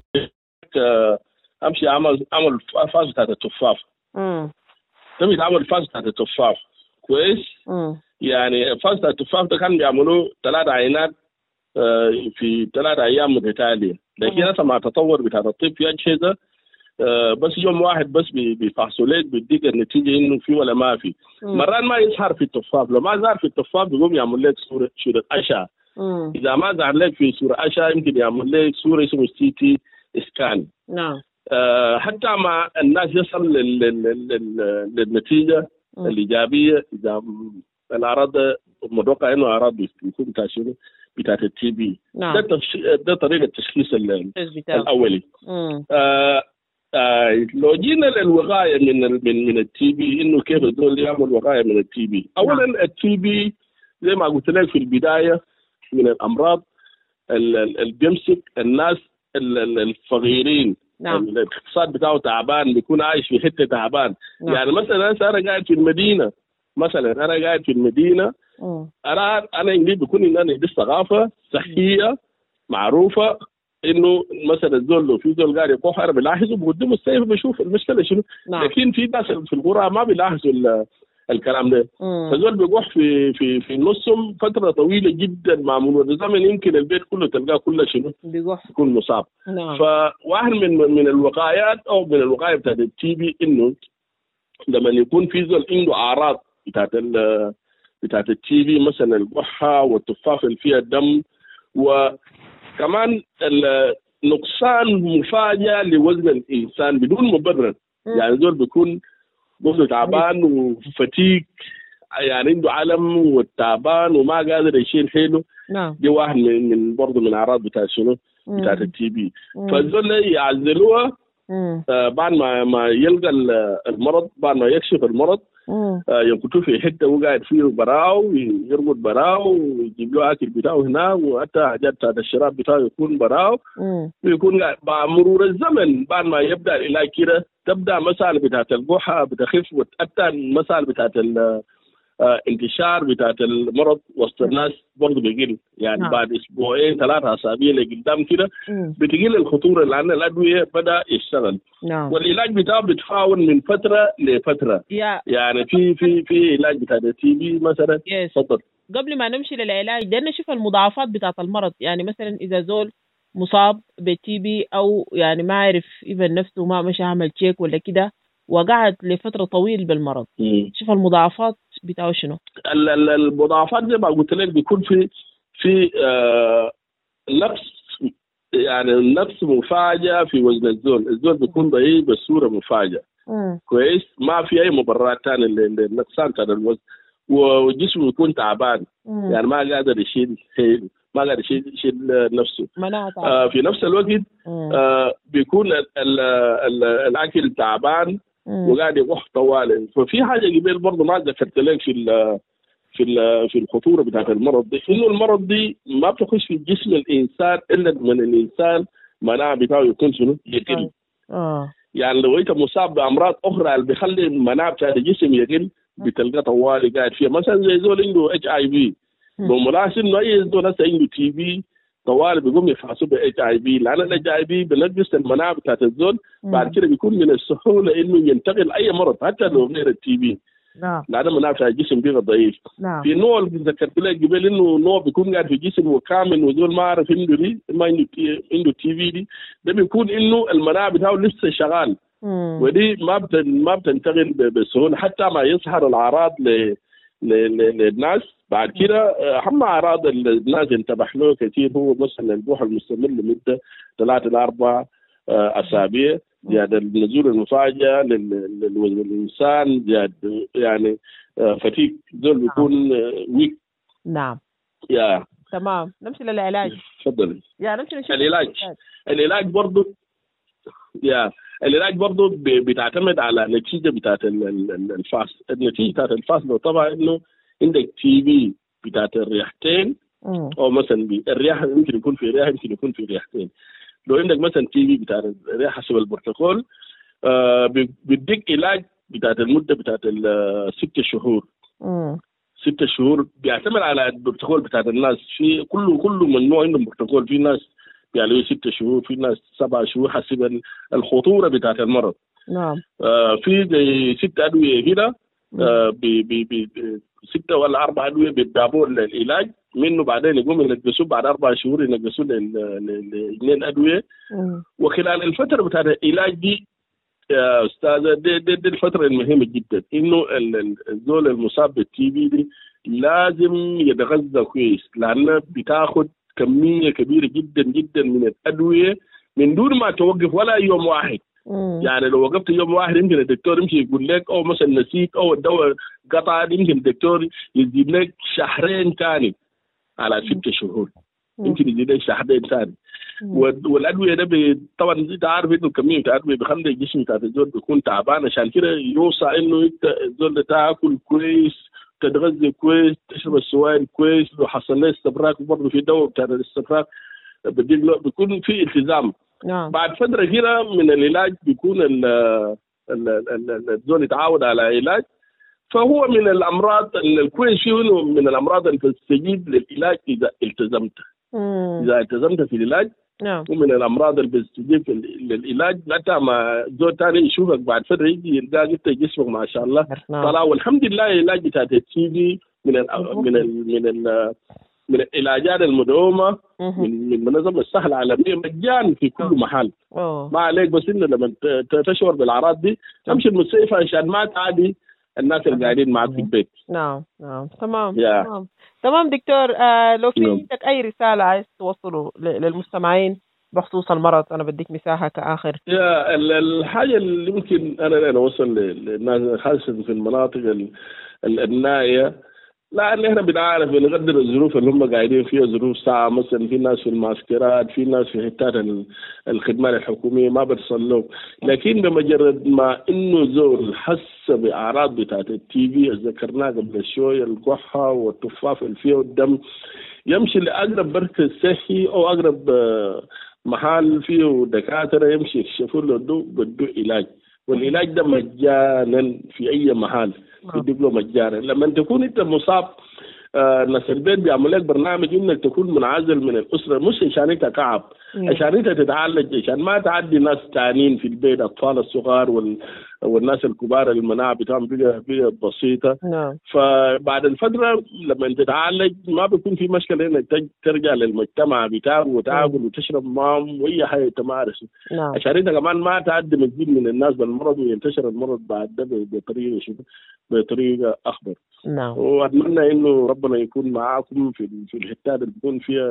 آه، امشي اعمل اعمل فاز بتاعت التفاح. امم ده بيتعمل فاز بتاعت التفاح كويس. امم يعني فاز بتاعت التفاح ده كان بيعملوه ثلاث عينات في ثلاثة أيام متتالية. لكن هسه مع التطور بتاع الطب في أجهزة بس يوم واحد بس بيفحصوا لك بيديك النتيجة إنه في ولا ما في. مرات ما يظهر في الطفاف، لو ما ظهر في الطفاف بيقوم يعمل لك صورة صورة أشعة. إذا ما ظهر لك في صورة أشعة يمكن يعمل لك صورة اسمه سي تي إسكان. نعم. آه حتى مع الناس يصل للنتيجة الإيجابية إذا الأعراض متوقع إنه أعراض بيكون بتاع شنو بتاعت التي بي. نعم. ده ده طريقة التشخيص الأولي. آه آه لو جينا للوقاية من من من التي بي إنه كيف الدول يعمل وقاية من التي بي. أولا التي بي زي ما قلت لك في البداية من الأمراض اللي بيمسك الناس الفقيرين. نعم. الاقتصاد بتاعه تعبان، بيكون عايش في حتة تعبان. نعم. يعني مثلا أنا قاعد في المدينة، مثلا أنا قاعد في المدينة مم. أنا أنا عندي بيكون إن أنا عندي ثقافة صحية معروفة إنه مثلا الزول لو في زول قاعد يكح أنا بلاحظه بقدمه السيف بشوف المشكلة شنو. نعم. لكن في ناس في القرى ما بيلاحظوا الكلام ده. فزول بيقح في في في نصهم فترة طويلة جدا مع مرور الزمن يمكن البيت كله تلقاه كله شنو بيقح يكون مصاب. نعم. فواحد من من الوقايات أو من الوقاية بتاعت التي بي إنه لما يكون في زول عنده أعراض بتاعت ال بتاعت التي بي مثلا القحة والتفاف اللي فيها الدم وكمان النقصان مفاجئ لوزن الإنسان بدون مبرر. يعني زول بيكون وزنه تعبان وفتيك يعني عنده علم والتعبان وما قادر يشيل حيله. نعم. دي واحد من من برضه من أعراض بتاع شنو بتاعت التي بي. فالزول يعزلوها آه بعد ما ما يلقى المرض، بعد ما يكشف المرض آه ينكتوه في حته وقاعد فيه براو يربط براو ويجيب له اكل بتاعه هناك وحتى حاجات بتاعت الشراب بتاعه يكون براو ويكون مع مرور الزمن بعد ما يبدا العلاج كده تبدا مسائل بتاعت القحه بتخف وحتى مسائل بتاعت آه انتشار بتاعت المرض وسط الناس برضه بيقل. يعني نعم. بعد اسبوعين ثلاثة اسابيع لقدام كده بتقل الخطوره لان الادويه بدا يشتغل. نعم. والعلاج بتاعه بتفاول من فتره لفتره. يا. يعني في في في علاج بتاع التي بي مثلا. تفضل. قبل ما نمشي للعلاج ده نشوف المضاعفات بتاعت المرض. يعني مثلا اذا زول مصاب بالتي بي او يعني ما عرف ايفن نفسه ما مش عمل تشيك ولا كده وقعد لفترة طويل بالمرض. مم. شوف المضاعفات بتاعه شنو؟ المضاعفات زي ما قلت لك بيكون في في آه نفس يعني نفس مفاجأة في وزن الزول. الزول بيكون ضعيف بصورة مفاجئة. كويس ما في أي مبررات ثانية للنقصان تاع الوزن وجسمه يكون تعبان. مم. يعني ما قادر يشيل حيله ما قادر يشيل يشيل نفسه. آه في نفس الوقت آه بيكون ال ال ال الأكل تعبان وقاعد يقح طوال. ففي حاجه قبل برضه ما ذكرت لك في ال في ال في الخطوره بتاعت المرض دي انه المرض دي ما بتخش في جسم الانسان الا من الانسان مناعه بتاعه يكون شنو يقل. اه يعني لو انت مصاب بامراض اخرى اللي بيخلي المناعه بتاعت الجسم يقل بتلقى طوالي قاعد فيها. مثلا زي زول عنده اتش اي في بملاحظ انه اي زول هسه عنده تي بي طوال بيقوم يفحصوا ب اتش اي في لان الاتش اي في بنقص المناعه بتاعت الزول. بعد كده بيكون من السهوله انه ينتقل اي مرض حتى لو غير التي بي. نعم. لان المناعه بتاع الجسم بيبقى ضعيف. نعم. في نوع اللي ذكرت لك قبل انه نوع بيكون قاعد في جسمه كامل وزول ما عارف عنده دي ما عنده عنده تي في دي ده بيكون انه المناعه بتاعه لسه شغال. مم. ودي ما بتن ما بتنتقل بسهوله حتى ما يظهر الاعراض ل للناس. بعد كده اهم اعراض الناس انتبه له كثير هو مثلا البوح المستمر لمده ثلاثة الى أربع اسابيع، زياده النزول المفاجئ للوزن الانسان، زياده يعني فتيك دول بيكون ويك. نعم. يا تمام. نمشي للعلاج. تفضلي. يا نمشي نشوف العلاج. العلاج برضه يا العلاج برضه بتعتمد على نتيجه بتاعت الفحص. النتيجه بتاعت الفحص طبعا انه عندك تي بي بتاعت الريحتين مم. او مثلا الرياح يمكن يكون في رياح يمكن يكون في ريحتين. لو عندك مثلا تي بي بتاعت الرياح حسب البروتوكول آه بيديك علاج بتاعت المده بتاعت الست شهور. مم. ست شهور بيعتمد على البروتوكول بتاعت الناس. في كله كله مجموعه عندهم بروتوكول. في ناس يعني ست شهور في ناس سبع شهور حسب الخطوره بتاعت المرض. نعم. آه في زي ست ادويه هنا آه بي بي بي ستة ولا أربع أدوية بيتابعوا العلاج منه بعدين يقوم ينقصوه بعد أربع شهور ينقصوه لاثنين أدوية. وخلال الفترة بتاع العلاج دي يا أستاذة دي, دي, دي الفترة المهمة جدا، إنه الزول المصاب بالتي بي دي لازم يتغذى كويس، لأنه بتاخد كمية كبيرة جدا جدا من الأدوية من دون ما توقف ولا يوم واحد. مم. يعني لو وقفت يوم واحد يمكن الدكتور يمشي يقول لك أو مثلا نسيت أو الدواء قطع، يمكن الدكتور يزيد لك شهرين تاني على ست شهور، يمكن يزيد لك شهرين تاني. والأدوية ده طبعا أنت عارف إنه كمية الأدوية بخلي الجسم بتاع الزول بيكون تعبان، عشان كده يوصى إنه أنت الزول ده تاكل كويس، تتغذى كويس، تشرب السوائل كويس. لو حصل لك استفراغ برضه في دواء بتاع الاستفراغ بيكون في التزام. نعم. بعد فترة كده من العلاج بيكون الزول يتعود على علاج، فهو من الأمراض الكويس فيه إنه من الأمراض اللي تستجيب للعلاج إذا التزمت. مم. إذا التزمت في العلاج. نعم. ومن الأمراض اللي بتستجيب للعلاج حتى ما زول تاني يشوفك بعد فترة يجي يلقاك أنت جسمك ما شاء الله طلع. والحمد لله العلاج بتاع التي بي من ال من ال من ال من العلاجات المدعومة من من منظمة الصحة العالمية مجانا في كل محل. أوه. ما عليك بس إنه لما تشعر بالأعراض دي تمشي المستشفى عشان ما تعدي الناس اللي قاعدين معك في البيت. نعم نعم تمام. تمام تمام دكتور. آه لو في عندك أي رسالة عايز توصله للمستمعين بخصوص المرض أنا بديك مساحة كآخر. يا الحاجة اللي يمكن أنا أنا أوصل للناس خاصة في المناطق النائية، لأن إحنا بنعرف بنقدر الظروف اللي هم قاعدين فيها، ظروف صعبة. مثلا في ناس في المعسكرات، في ناس في حتات الخدمات الحكومية ما بتصلوا، لكن بمجرد ما إنه زول حس بأعراض بتاعت التي بي ذكرناها قبل شوية، الكحة والتفاف اللي فيه الدم، يمشي لأقرب مركز صحي أو أقرب محل فيه دكاترة يمشي يكشفوا له بدو علاج. والعلاج ده مجانا في أي محل يديك له مجانا. لما تكون أنت مصاب آه ناس البيت بيعمل لك برنامج إنك تكون منعزل من الأسرة، مش عشان أنت تعب، عشان أنت تتعالج، عشان ما تعدي ناس تانين في البيت، أطفال الصغار وال... والناس الكبار المناعة بتاعهم بقى بقى بسيطة. نعم. فبعد الفترة لما أنت تتعالج ما بيكون في مشكلة إنك ترجع للمجتمع بتاعك وتاكل وتشرب معهم وأي حاجة تمارس. نعم. عشان أنت كمان ما تعدي مزيد من الناس بالمرض وينتشر المرض بعد ده بطريقة شو بطريقة أخبر. نعم. وأتمنى إنه ربنا يكون معاكم في في الحتات اللي بيكون فيها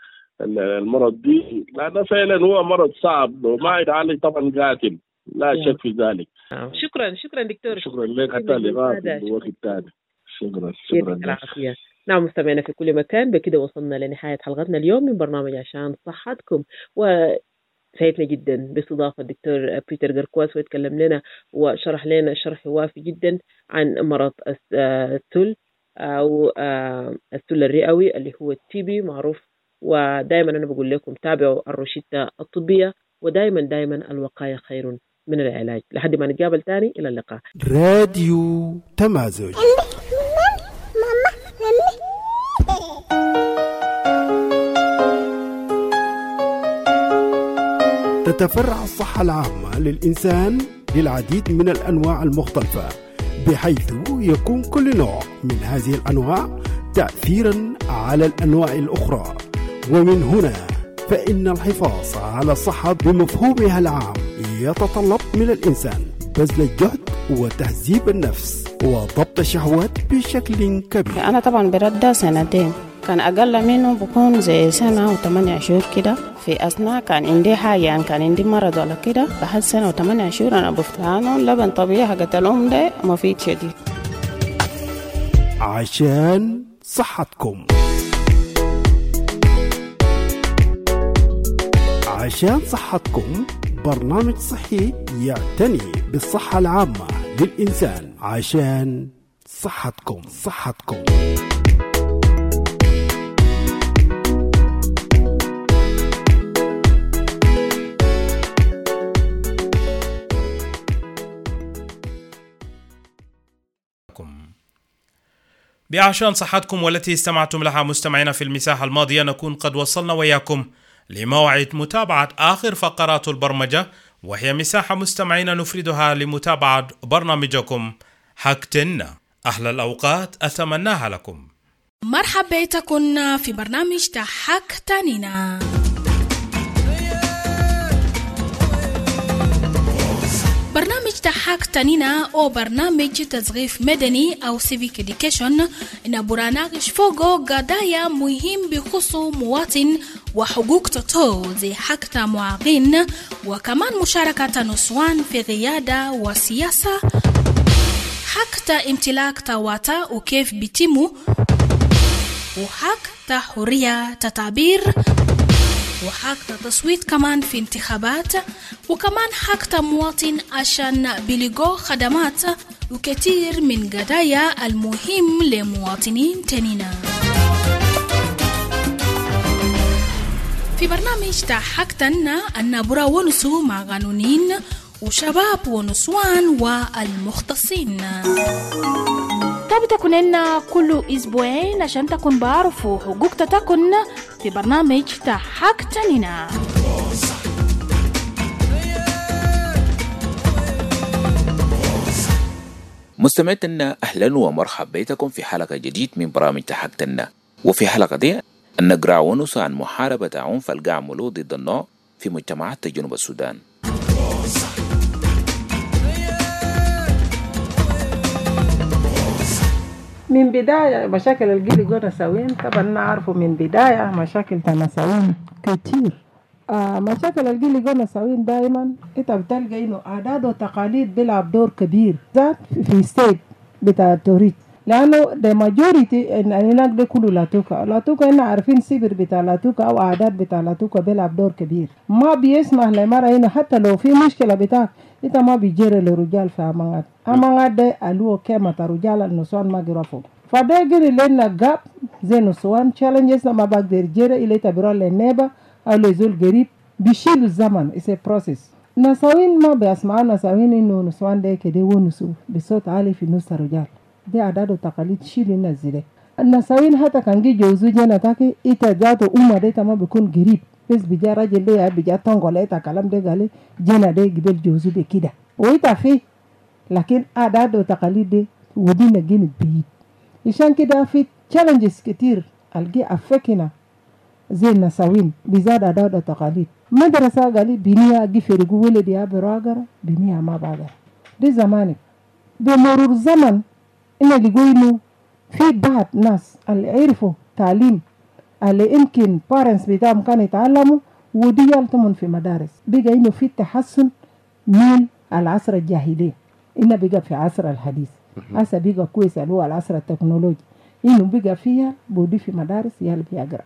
المرض دي، لأنه فعلا هو مرض صعب وما يتعالج طبعا قاتل، لا نعم. شك في ذلك. نعم. شكرا شكرا دكتور. شكرا لك حتى اللقاء في الوقت الثاني. شكرا شكرا العافية. نعم مستمعينا في كل مكان، بكده وصلنا لنهاية حلقتنا اليوم من برنامج عشان صحتكم، وسعدنا جدا باستضافة الدكتور بيتر جركواس، ويتكلم لنا وشرح لنا شرح وافي جدا عن مرض السل أو السل الرئوي اللي هو التي بي معروف. ودائما أنا بقول لكم تابعوا الروشتة الطبية، ودائما دائما الوقاية خير من العلاج. لحد ما نتقابل تاني، إلى اللقاء. راديو تمازج. تتفرع الصحة العامة للإنسان للعديد من الأنواع المختلفة، بحيث يكون كل نوع من هذه الأنواع تأثيرا على الأنواع الأخرى. ومن هنا فإن الحفاظ على الصحة بمفهومها العام يتطلب من الإنسان بذل الجهد وتهذيب النفس وضبط الشهوات بشكل كبير. أنا طبعا برد سنتين، كان أقل منه بكون زي سنة وثمانية شهور كده. في أثناء كان عندي حاجة يعني كان عندي مرض ولا كده، بعد سنة وثمانية شهور أنا بفتانه لبن طبيعي حقت الأم ده مفيد شديد. عشان صحتكم. عشان صحتكم برنامج صحي يعتني بالصحة العامة للإنسان. عشان صحتكم صحتكم بعشان صحتكم، والتي استمعتم لها مستمعينا في المساحة الماضية، نكون قد وصلنا وياكم لموعد متابعة آخر فقرات البرمجة، وهي مساحة مستمعين نفردها لمتابعة برنامجكم حكتنا. أحلى الأوقات أتمناها لكم. مرحبا بكم في برنامج تحك تانينا. برنامج تحك تانينا أو برنامج تثقيف مدني أو civic education إن برنامج فوقه قضايا مهم بخصوص مواطن وحقوق تطو زي حق معاقين وكمان مشاركة نسوان في قيادة وسياسة، حق امتلاك تواتا وكيف بيتمو، وحق حرية تعبير، وحق تصويت كمان في انتخابات، وكمان حق مواطن عشان بلغو خدمات وكثير من قضايا المهم لمواطنين تانينا. في برنامج تحك تنا النبرة ونسو مع قانونين وشباب ونسوان والمختصين. طب تكونين كل أسبوعين عشان تكون بعرفوا حقوق تكون في برنامج تحك تنينا. مستمعينا أهلا ومرحبا بكم في حلقة جديد من برامج تحك تنا. وفي حلقة دي نقرأ ونسى عن محاربة عنف القعملو ضد النوع في مجتمعات جنوب السودان. من بداية مشاكل الجيل جو نساوين طبعا نعرفه من بداية مشاكل تنساوين كتير. آه مشاكل الجيل جو نساوين دائما انت بتلقى انه عادات وتقاليد بيلعب دور كبير ذات في ستيت بتاع التوريد، لانه the majority ان هناك ده كله لاتوكا لاتوكا احنا عارفين سيبر بتاع لاتوكا او عادات بتاع لاتوكا بيلعب دور كبير. ما بيسمح لمرة هنا حتى لو في مشكلة بتاعك انت ما بيجري للرجال في امانات امانات ده الو كما رجال النسوان ما جرفوا فده جري لنا جاب زي نسوان challenges ما بقدر جري الى تبرر للنيبة او لزول قريب بيشيل الزمن is a process. نساوين ما بيسمعوا نساوين انه نسوان ده كده ونسو بصوت عالي في نص الرجال دي عادات وتقاليد شيل النزله. النساوين حتى كان جي جوزو جانا تاكي ايتا جاتو اوما دي تما بيكون قريب بس بيجا راجل دي بيجا تنقل ايتا كلام دي قالي جانا دي قبل جوزو دي كده ويتا فيه، لكن عادات وتقاليد دي ودينا جين بعيد. عشان كده في challenges كتير الجي افكنا زي النساوين بزاد عادات وتقاليد. مدرسة قالي بنيها جي فرقو ولدي يا براغر بنيها ما باغر دي زمانك. بمرور الزمن إن اللي يقولوا في بعض ناس اللي عرفوا تعليم اللي يمكن parents بتاعهم كانوا يتعلموا ودي يلتمون في مدارس بقى إنه في تحسن من العصر الجاهلية إنه بقى في عصر الحديث. هسا بقى كويس اللي هو العصر التكنولوجي إنه بقى فيها بودي في مدارس يالي بيقرأ.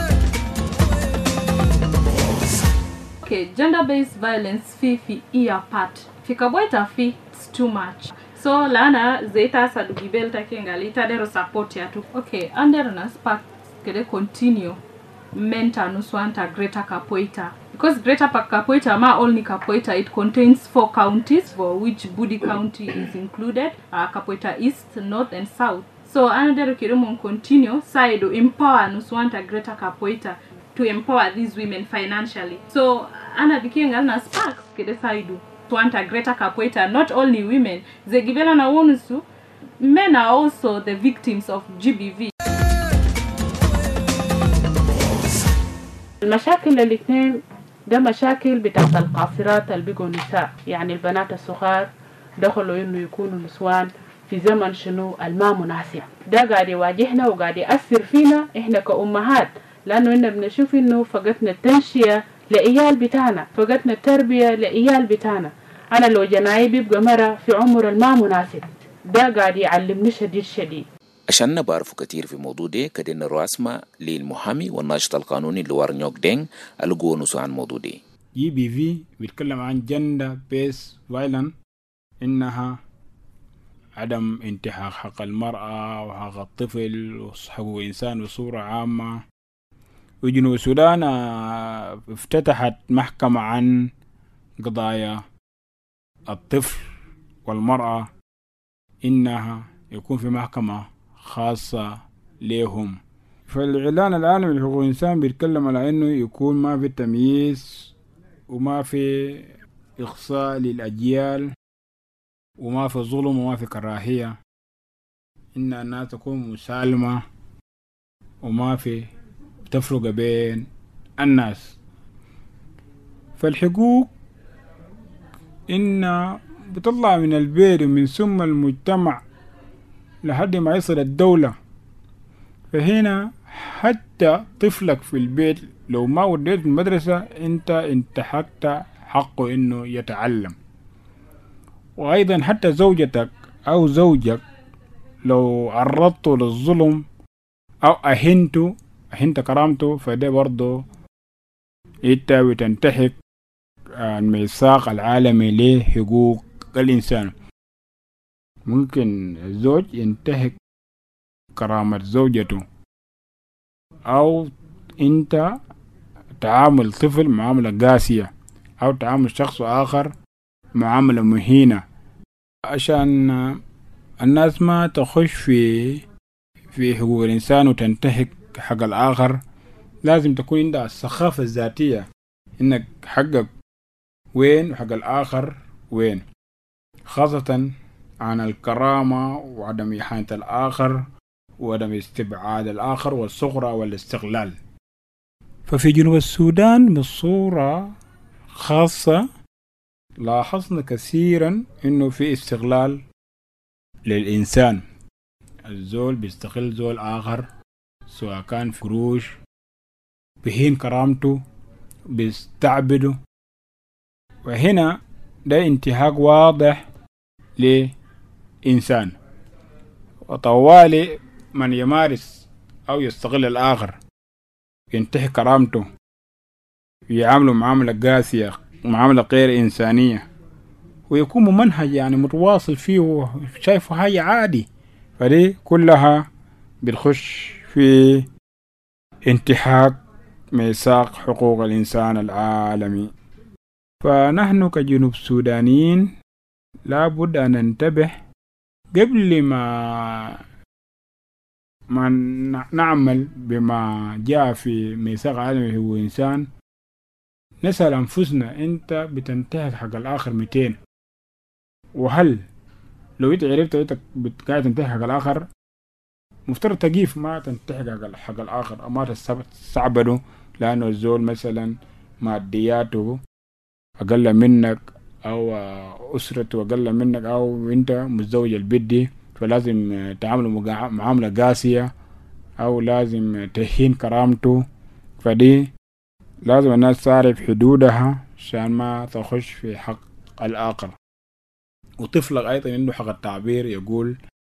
Okay, gender-based violence في في إيا part في كبويتا في it's too much. So lana zeta sa dugibel takengali tadero support yatu. Okay, under na spark kede continue menta nuswanta Greater Kapoita. Because Greater Kapoita ma only Kapoita, it contains four counties for which Budi County is included, uh, Kapoita East, North and South. So under kirumon continue side to empower nuswanta Greater Kapoita to empower these women financially. So ana bikenga na spark kede side want a Greater Kapoita, not only women, they give na wonusu, men are also the victims of G B V. المشاكل الاثنين ده مشاكل بتاعت القاصرات اللي بيقوا نساء، يعني البنات الصغار دخلوا انه يكونوا نسوان في زمن شنو الما مناسب. ده قاعد يواجهنا وقاعد يأثر فينا احنا كأمهات، لانه احنا بنشوف انه فقدنا التنشئة لعيال بتاعنا، فقدنا التربية لعيال بتاعنا. أنا لو جناي بيبقى مرة في عمر الما مناسب ده قاعد يعلمني شديد شديد. عشان نبعرفوا كتير في موضوع ده كدين الرسمة للمحامي والناشط القانوني لوار نيوك دين ألقوا نسو عن موضوع ده. جي بي في بيتكلم عن جندر بيس فايلنس، إنها عدم انتهاك حق المرأة وحق الطفل وحقوق الإنسان بصورة عامة. وجنوب السودان افتتحت محكمة عن قضايا الطفل والمرأة، إنها يكون في محكمة خاصة لهم. فالإعلان العالمي لحقوق الإنسان بيتكلم على إنه يكون ما في تمييز وما في إقصاء للأجيال وما في ظلم وما في كراهية، إن الناس تكون مسالمة وما في تفرقة بين الناس. فالحقوق إن بتطلع من البيت ومن ثم المجتمع لحد ما يصل الدولة. فهنا حتى طفلك في البيت لو ما وديت المدرسة انت انتهكت حقه انه يتعلم. وايضا حتى زوجتك او زوجك لو عرضته للظلم او اهنته اهنت كرامته فده برضه انت بتنتهك الميثاق العالمي لحقوق الانسان. ممكن الزوج ينتهك كرامة زوجته او انت تعامل طفل معاملة قاسية او تعامل شخص اخر معاملة مهينة عشان الناس ما تخش في في حقوق الانسان وتنتهك حق الاخر. لازم تكون عندها الثقافة الذاتية انك حقك وين وحق الاخر وين، خاصة عن الكرامة وعدم إهانة الآخر وعدم استبعاد الآخر والصغرى والاستغلال. ففي جنوب السودان بصورة خاصة لاحظنا كثيرا إنه في استغلال للإنسان. الزول بيستغل زول آخر سواء كان في قروش، بهين كرامته، بيستعبده. وهنا ده انتهاك واضح لإنسان. وطوالي من يمارس أو يستغل الآخر ينتهك كرامته يعامله معاملة قاسية معاملة غير إنسانية ويكون ممنهج يعني متواصل فيه وشايفه حاجة عادي، فدي كلها بتخش في انتهاك ميثاق حقوق الإنسان العالمي. فنحن كجنوب سودانيين لابد أن ننتبه قبل ما ما نعمل بما جاء في ميثاق عالمي هو إنسان. نسأل أنفسنا أنت بتنتهك حق الآخر مئتين، وهل لو أنت عرفت أنت قاعد تنتهك حق الآخر مفترض تقيف ما تنتهك حق الآخر أو ما تستعبده، لأنه الزول مثلا مادياته أقل منك أو أسرته أقل منك أو أنت متزوج البدي، فلازم تعامله معاملة قاسية أو لازم تهين كرامته. فدي لازم الناس تعرف حدودها عشان ما تخش في حق الآخر. وطفلك أيضا عنده حق التعبير، يقول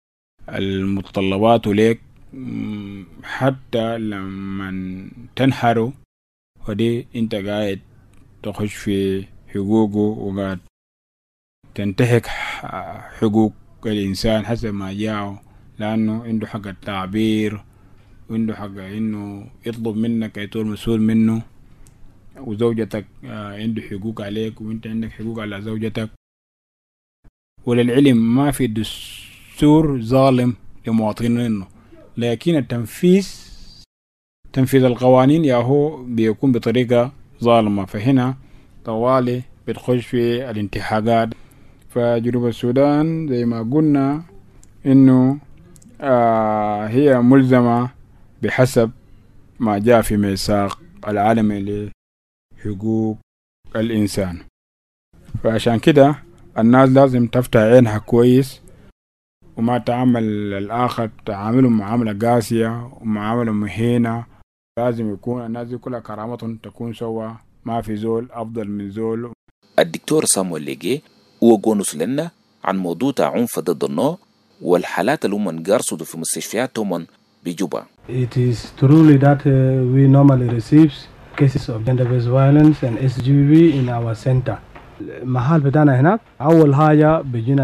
المتطلبات لك حتى لما تنحره، ودي انت قاعد تخش في حقوقه وقاعد تنتهك حقوق الإنسان حسب ما جاءه، لأنه عنده حق التعبير وعنده حق إنه يطلب منك يطول مسؤول منه، وزوجتك عنده حقوق عليك وانت عندك حقوق على زوجتك. وللعلم ما في دستور ظالم لمواطنينه، لكن التنفيذ تنفيذ القوانين ياهو بيكون بطريقة ظالمة. فهنا طوالي بتخش في الانتهاكات. فجنوب السودان زي ما قلنا انه آه هي ملزمة بحسب ما جاء في ميثاق العالمي لحقوق الإنسان. فعشان كده الناس لازم تفتح عينها كويس وما تعامل الآخر تعامله معاملة قاسية ومعاملة مهينة. لازم يكون الناس دي كلها كرامتهم تكون سوا، ما في زول أفضل من زول. الدكتور سامويل ليجي وقونس لنا عن موضوع عنف ضد النوع والحالات اللي هم انقرصوا في مستشفياتهم بجوبا. It is truly that uh, we normally receive cases of gender-based violence and S G B V in our center. المحل بتاعنا هناك أول حاجة بيجينا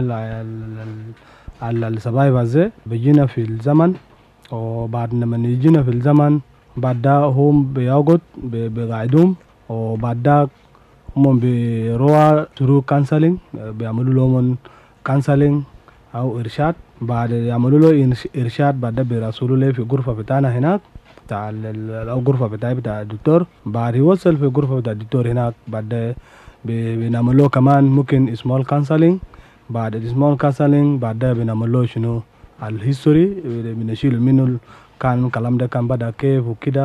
السبايبر زي بيجينا في الزمن، وبعد لما يجينا في الزمن بعد ده هم بيقعد بيقعدهم، وبعد ده هم بيروح through counseling بيعملوا لهم counseling أو إرشاد. بعد يعملوا له إرشاد بعد ده بيرسلوا له في غرفة بتاعنا هناك بتاع أو غرفة بتاعي بتاع الدكتور. بعد يوصل في غرفة بتاع الدكتور هناك بعد ده بنعمل له كمان ممكن small counseling. بعد small counseling بعد ده بنعمل له شنو الهيستوري، بنشيل منه كان كلام ده كان بدا كيف وكده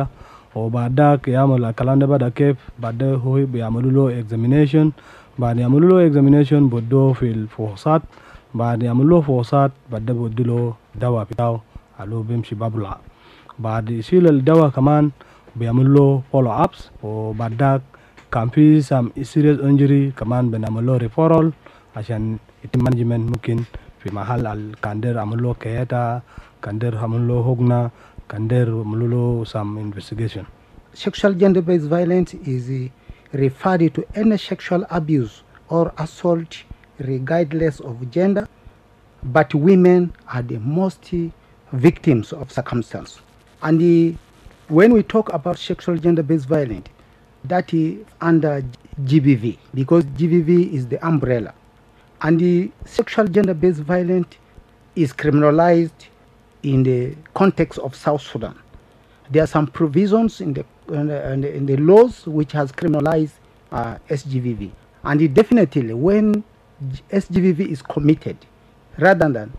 وبعدك يعمل الكلام ده بدا كيف بعد هو بيعملوا له examination بعد يعملوا له examination بدوه في الفحوصات بعد يعملوا له فحوصات بعد بدوا له دواء بتاعه على بيمشي ببلع بعد يشيل الدواء كمان بيعملوا له follow ups وبعدك كان في some serious injury كمان بنعمل له referral عشان يتم management ممكن في محل الكاندر عمل له كياتا كاندر عمل له هوغنا كاندر عمل له some investigation. Sexual gender-based violence is uh, referred to any sexual abuse or assault regardless of gender, but women are the most victims of circumstance. And uh, when we talk about sexual gender-based violence, that is under G B V, because G B V is the umbrella. And the sexual gender-based violence is criminalized in the context of South Sudan. There are some provisions in the in the, in the laws which has criminalized uh, S G B V. And it definitely, when S G B V is committed, rather than,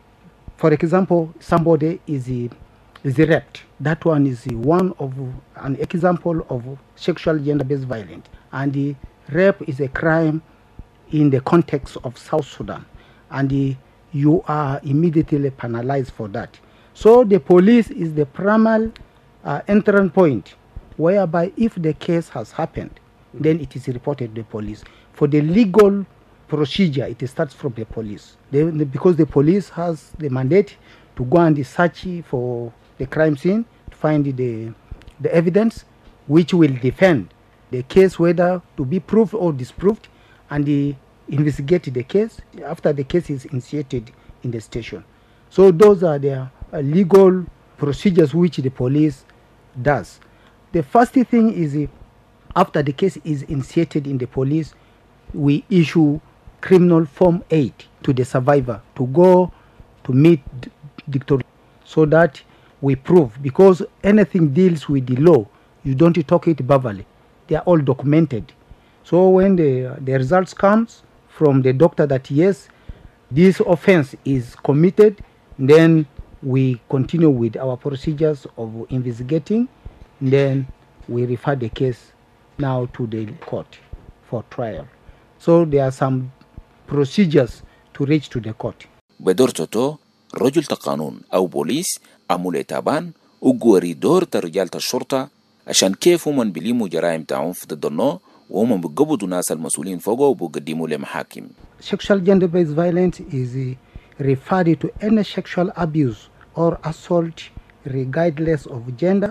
for example, somebody is a, is a raped, that one is one of an example of sexual gender-based violence. And the rape is a crime in the context of South Sudan, and the, you are immediately penalized for that. So the police is the primal uh, entrance point, whereby if the case has happened, then it is reported to the police. For the legal procedure, it starts from the police. They, because the police has the mandate to go and search for the crime scene, to find the, the evidence which will defend the case, whether to be proved or disproved, and the investigate the case after the case is initiated in the station. So those are the uh, legal procedures which the police does. The first thing is uh, after the case is initiated in the police, we issue criminal form eight to the survivor to go to meet Doctor so that we prove, because anything deals with the law, you don't talk it verbally. They are all documented. So when the, the results comes from the doctor that yes, this offense is committed, then we continue with our procedures of investigating, then we refer the case now to the court for trial. So there are some procedures to reach to the court. بدور توتو رجل قانون أو بوليس أمول تابان وقوري دور رجال الشرطة عشان كيف هم بيلموا جرائم تعنف ضد النوع وهم بيقبضوا ناس المسؤولين فوقه وبيقدموا لمحاكم. Sexual gender-based violence is uh, referred to any sexual abuse or assault regardless of gender,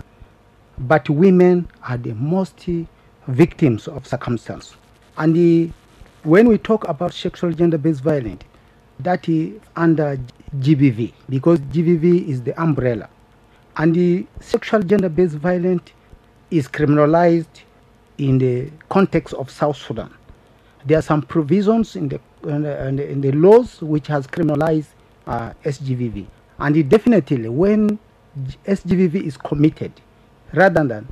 but women are the most victims of circumstance. And the, when we talk about sexual gender-based violence, that is under G B V, because G B V is the umbrella. And the sexual gender-based violence is criminalized in the context of South Sudan. There are some provisions in the in the, in the laws which has criminalized uh, S G B V. And it definitely, when S G B V is committed, rather than,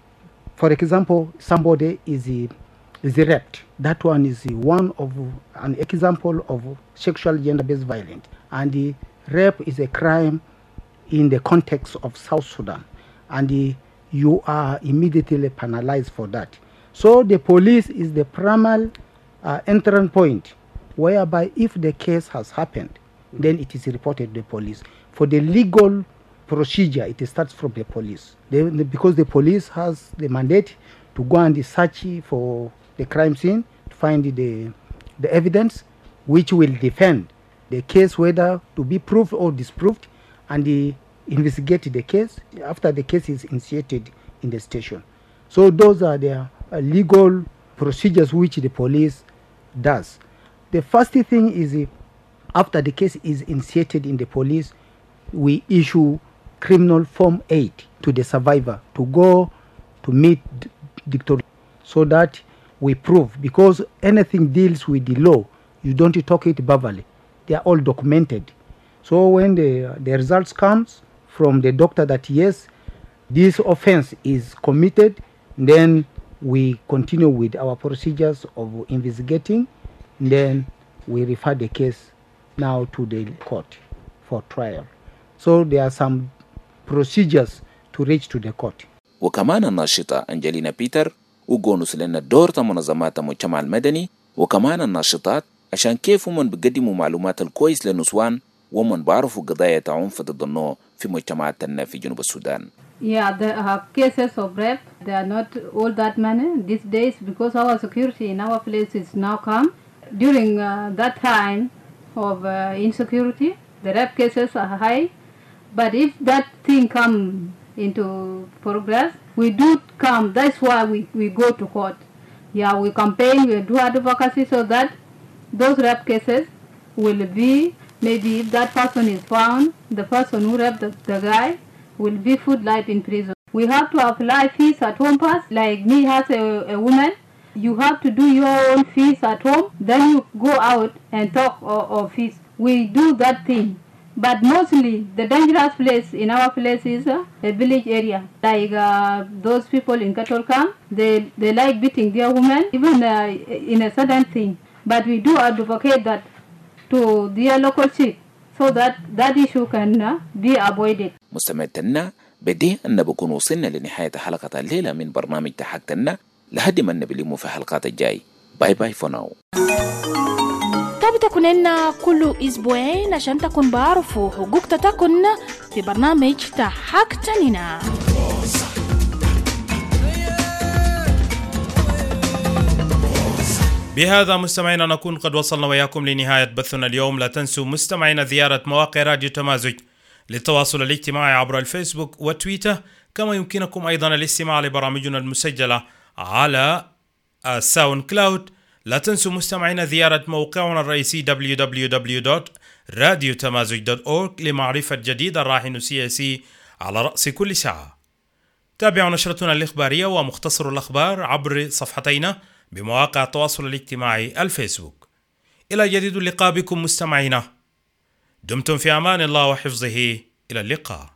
for example, somebody is a, is a raped, that one is one of an example of sexual gender-based violence. And the rape is a crime in the context of South Sudan, and the, you are immediately penalized for that. So the police is the primal uh, entrance point, whereby if the case has happened, then it is reported to the police. For the legal procedure, it starts from the police. They, because the police has the mandate to go and search for the crime scene, to find the, the evidence which will defend the case, whether to be proved or disproved, and the, investigate the case after the case is initiated in the station. So those are the uh, legal procedures which the police does. The first thing is uh, after the case is initiated in the police, we issue criminal form eight to the survivor to go to meet Doctor so that we prove, because anything deals with the law, you don't talk it verbally. They are all documented. So when the, the results comes from the doctor that yes, this offense is committed, then we continue with our procedures of investigating, then we refer the case now to the court for trial. So there are some procedures to reach to the court. وكمان الناشطة أنجلينا بيتر وقونس لنا دور منظمات المجتمع المدني وكمان الناشطات عشان كيف هم بيقدموا معلومات الكويس للنسوان ومن بعرفوا قضايا عنف ضد النوع في مجتمعاتنا في جنوب السودان. Yeah, there are cases of rape. They are not all that many these days because our security in our place is now calm. During uh, that time of uh, insecurity, the rape cases are high. But if that thing come into progress, we do come. That's why we, we go to court. Yeah, we campaign, we do advocacy so that those rape cases will be, maybe if that person is found, the person who raped the, the guy will be put life in prison. We have to apply fees at home pass, like me as a, a woman. You have to do your own fees at home, then you go out and talk of fees. We do that thing. But mostly the dangerous place in our place is uh, a village area. Like uh, those people in cattle camp, they, they like beating their women, even uh, in a sudden thing. But we do advocate that to their local chief so that that issue can uh, be avoided. مستمعتنا بدي أن بكون وصلنا لنهاية حلقة الليلة من برنامج تحققنا لحد ما نبلمه في حلقات الجاي. باي باي فور ناو. تابت كننا كل أسبوعين عشان تكون بعرفوا حقوق تتكن في برنامج تحققنا. بهذا مستمعينا نكون قد وصلنا وياكم لنهاية بثنا اليوم. لا تنسوا مستمعينا زيارة مواقع راديو تمازج للتواصل الاجتماعي عبر الفيسبوك وتويتر، كما يمكنكم أيضا الاستماع لبرامجنا المسجلة على ساوند كلاود. لا تنسوا مستمعينا زيارة موقعنا الرئيسي دبليو دبليو دبليو دوت راديو تمازج دوت أورج لمعرفة جديد الراهن السياسي على رأس كل ساعة. تابعوا نشرتنا الإخبارية ومختصر الأخبار عبر صفحتينا بمواقع التواصل الاجتماعي الفيسبوك. إلى جديد اللقاء بكم مستمعينا، دمتم في أمان الله وحفظه. إلى اللقاء.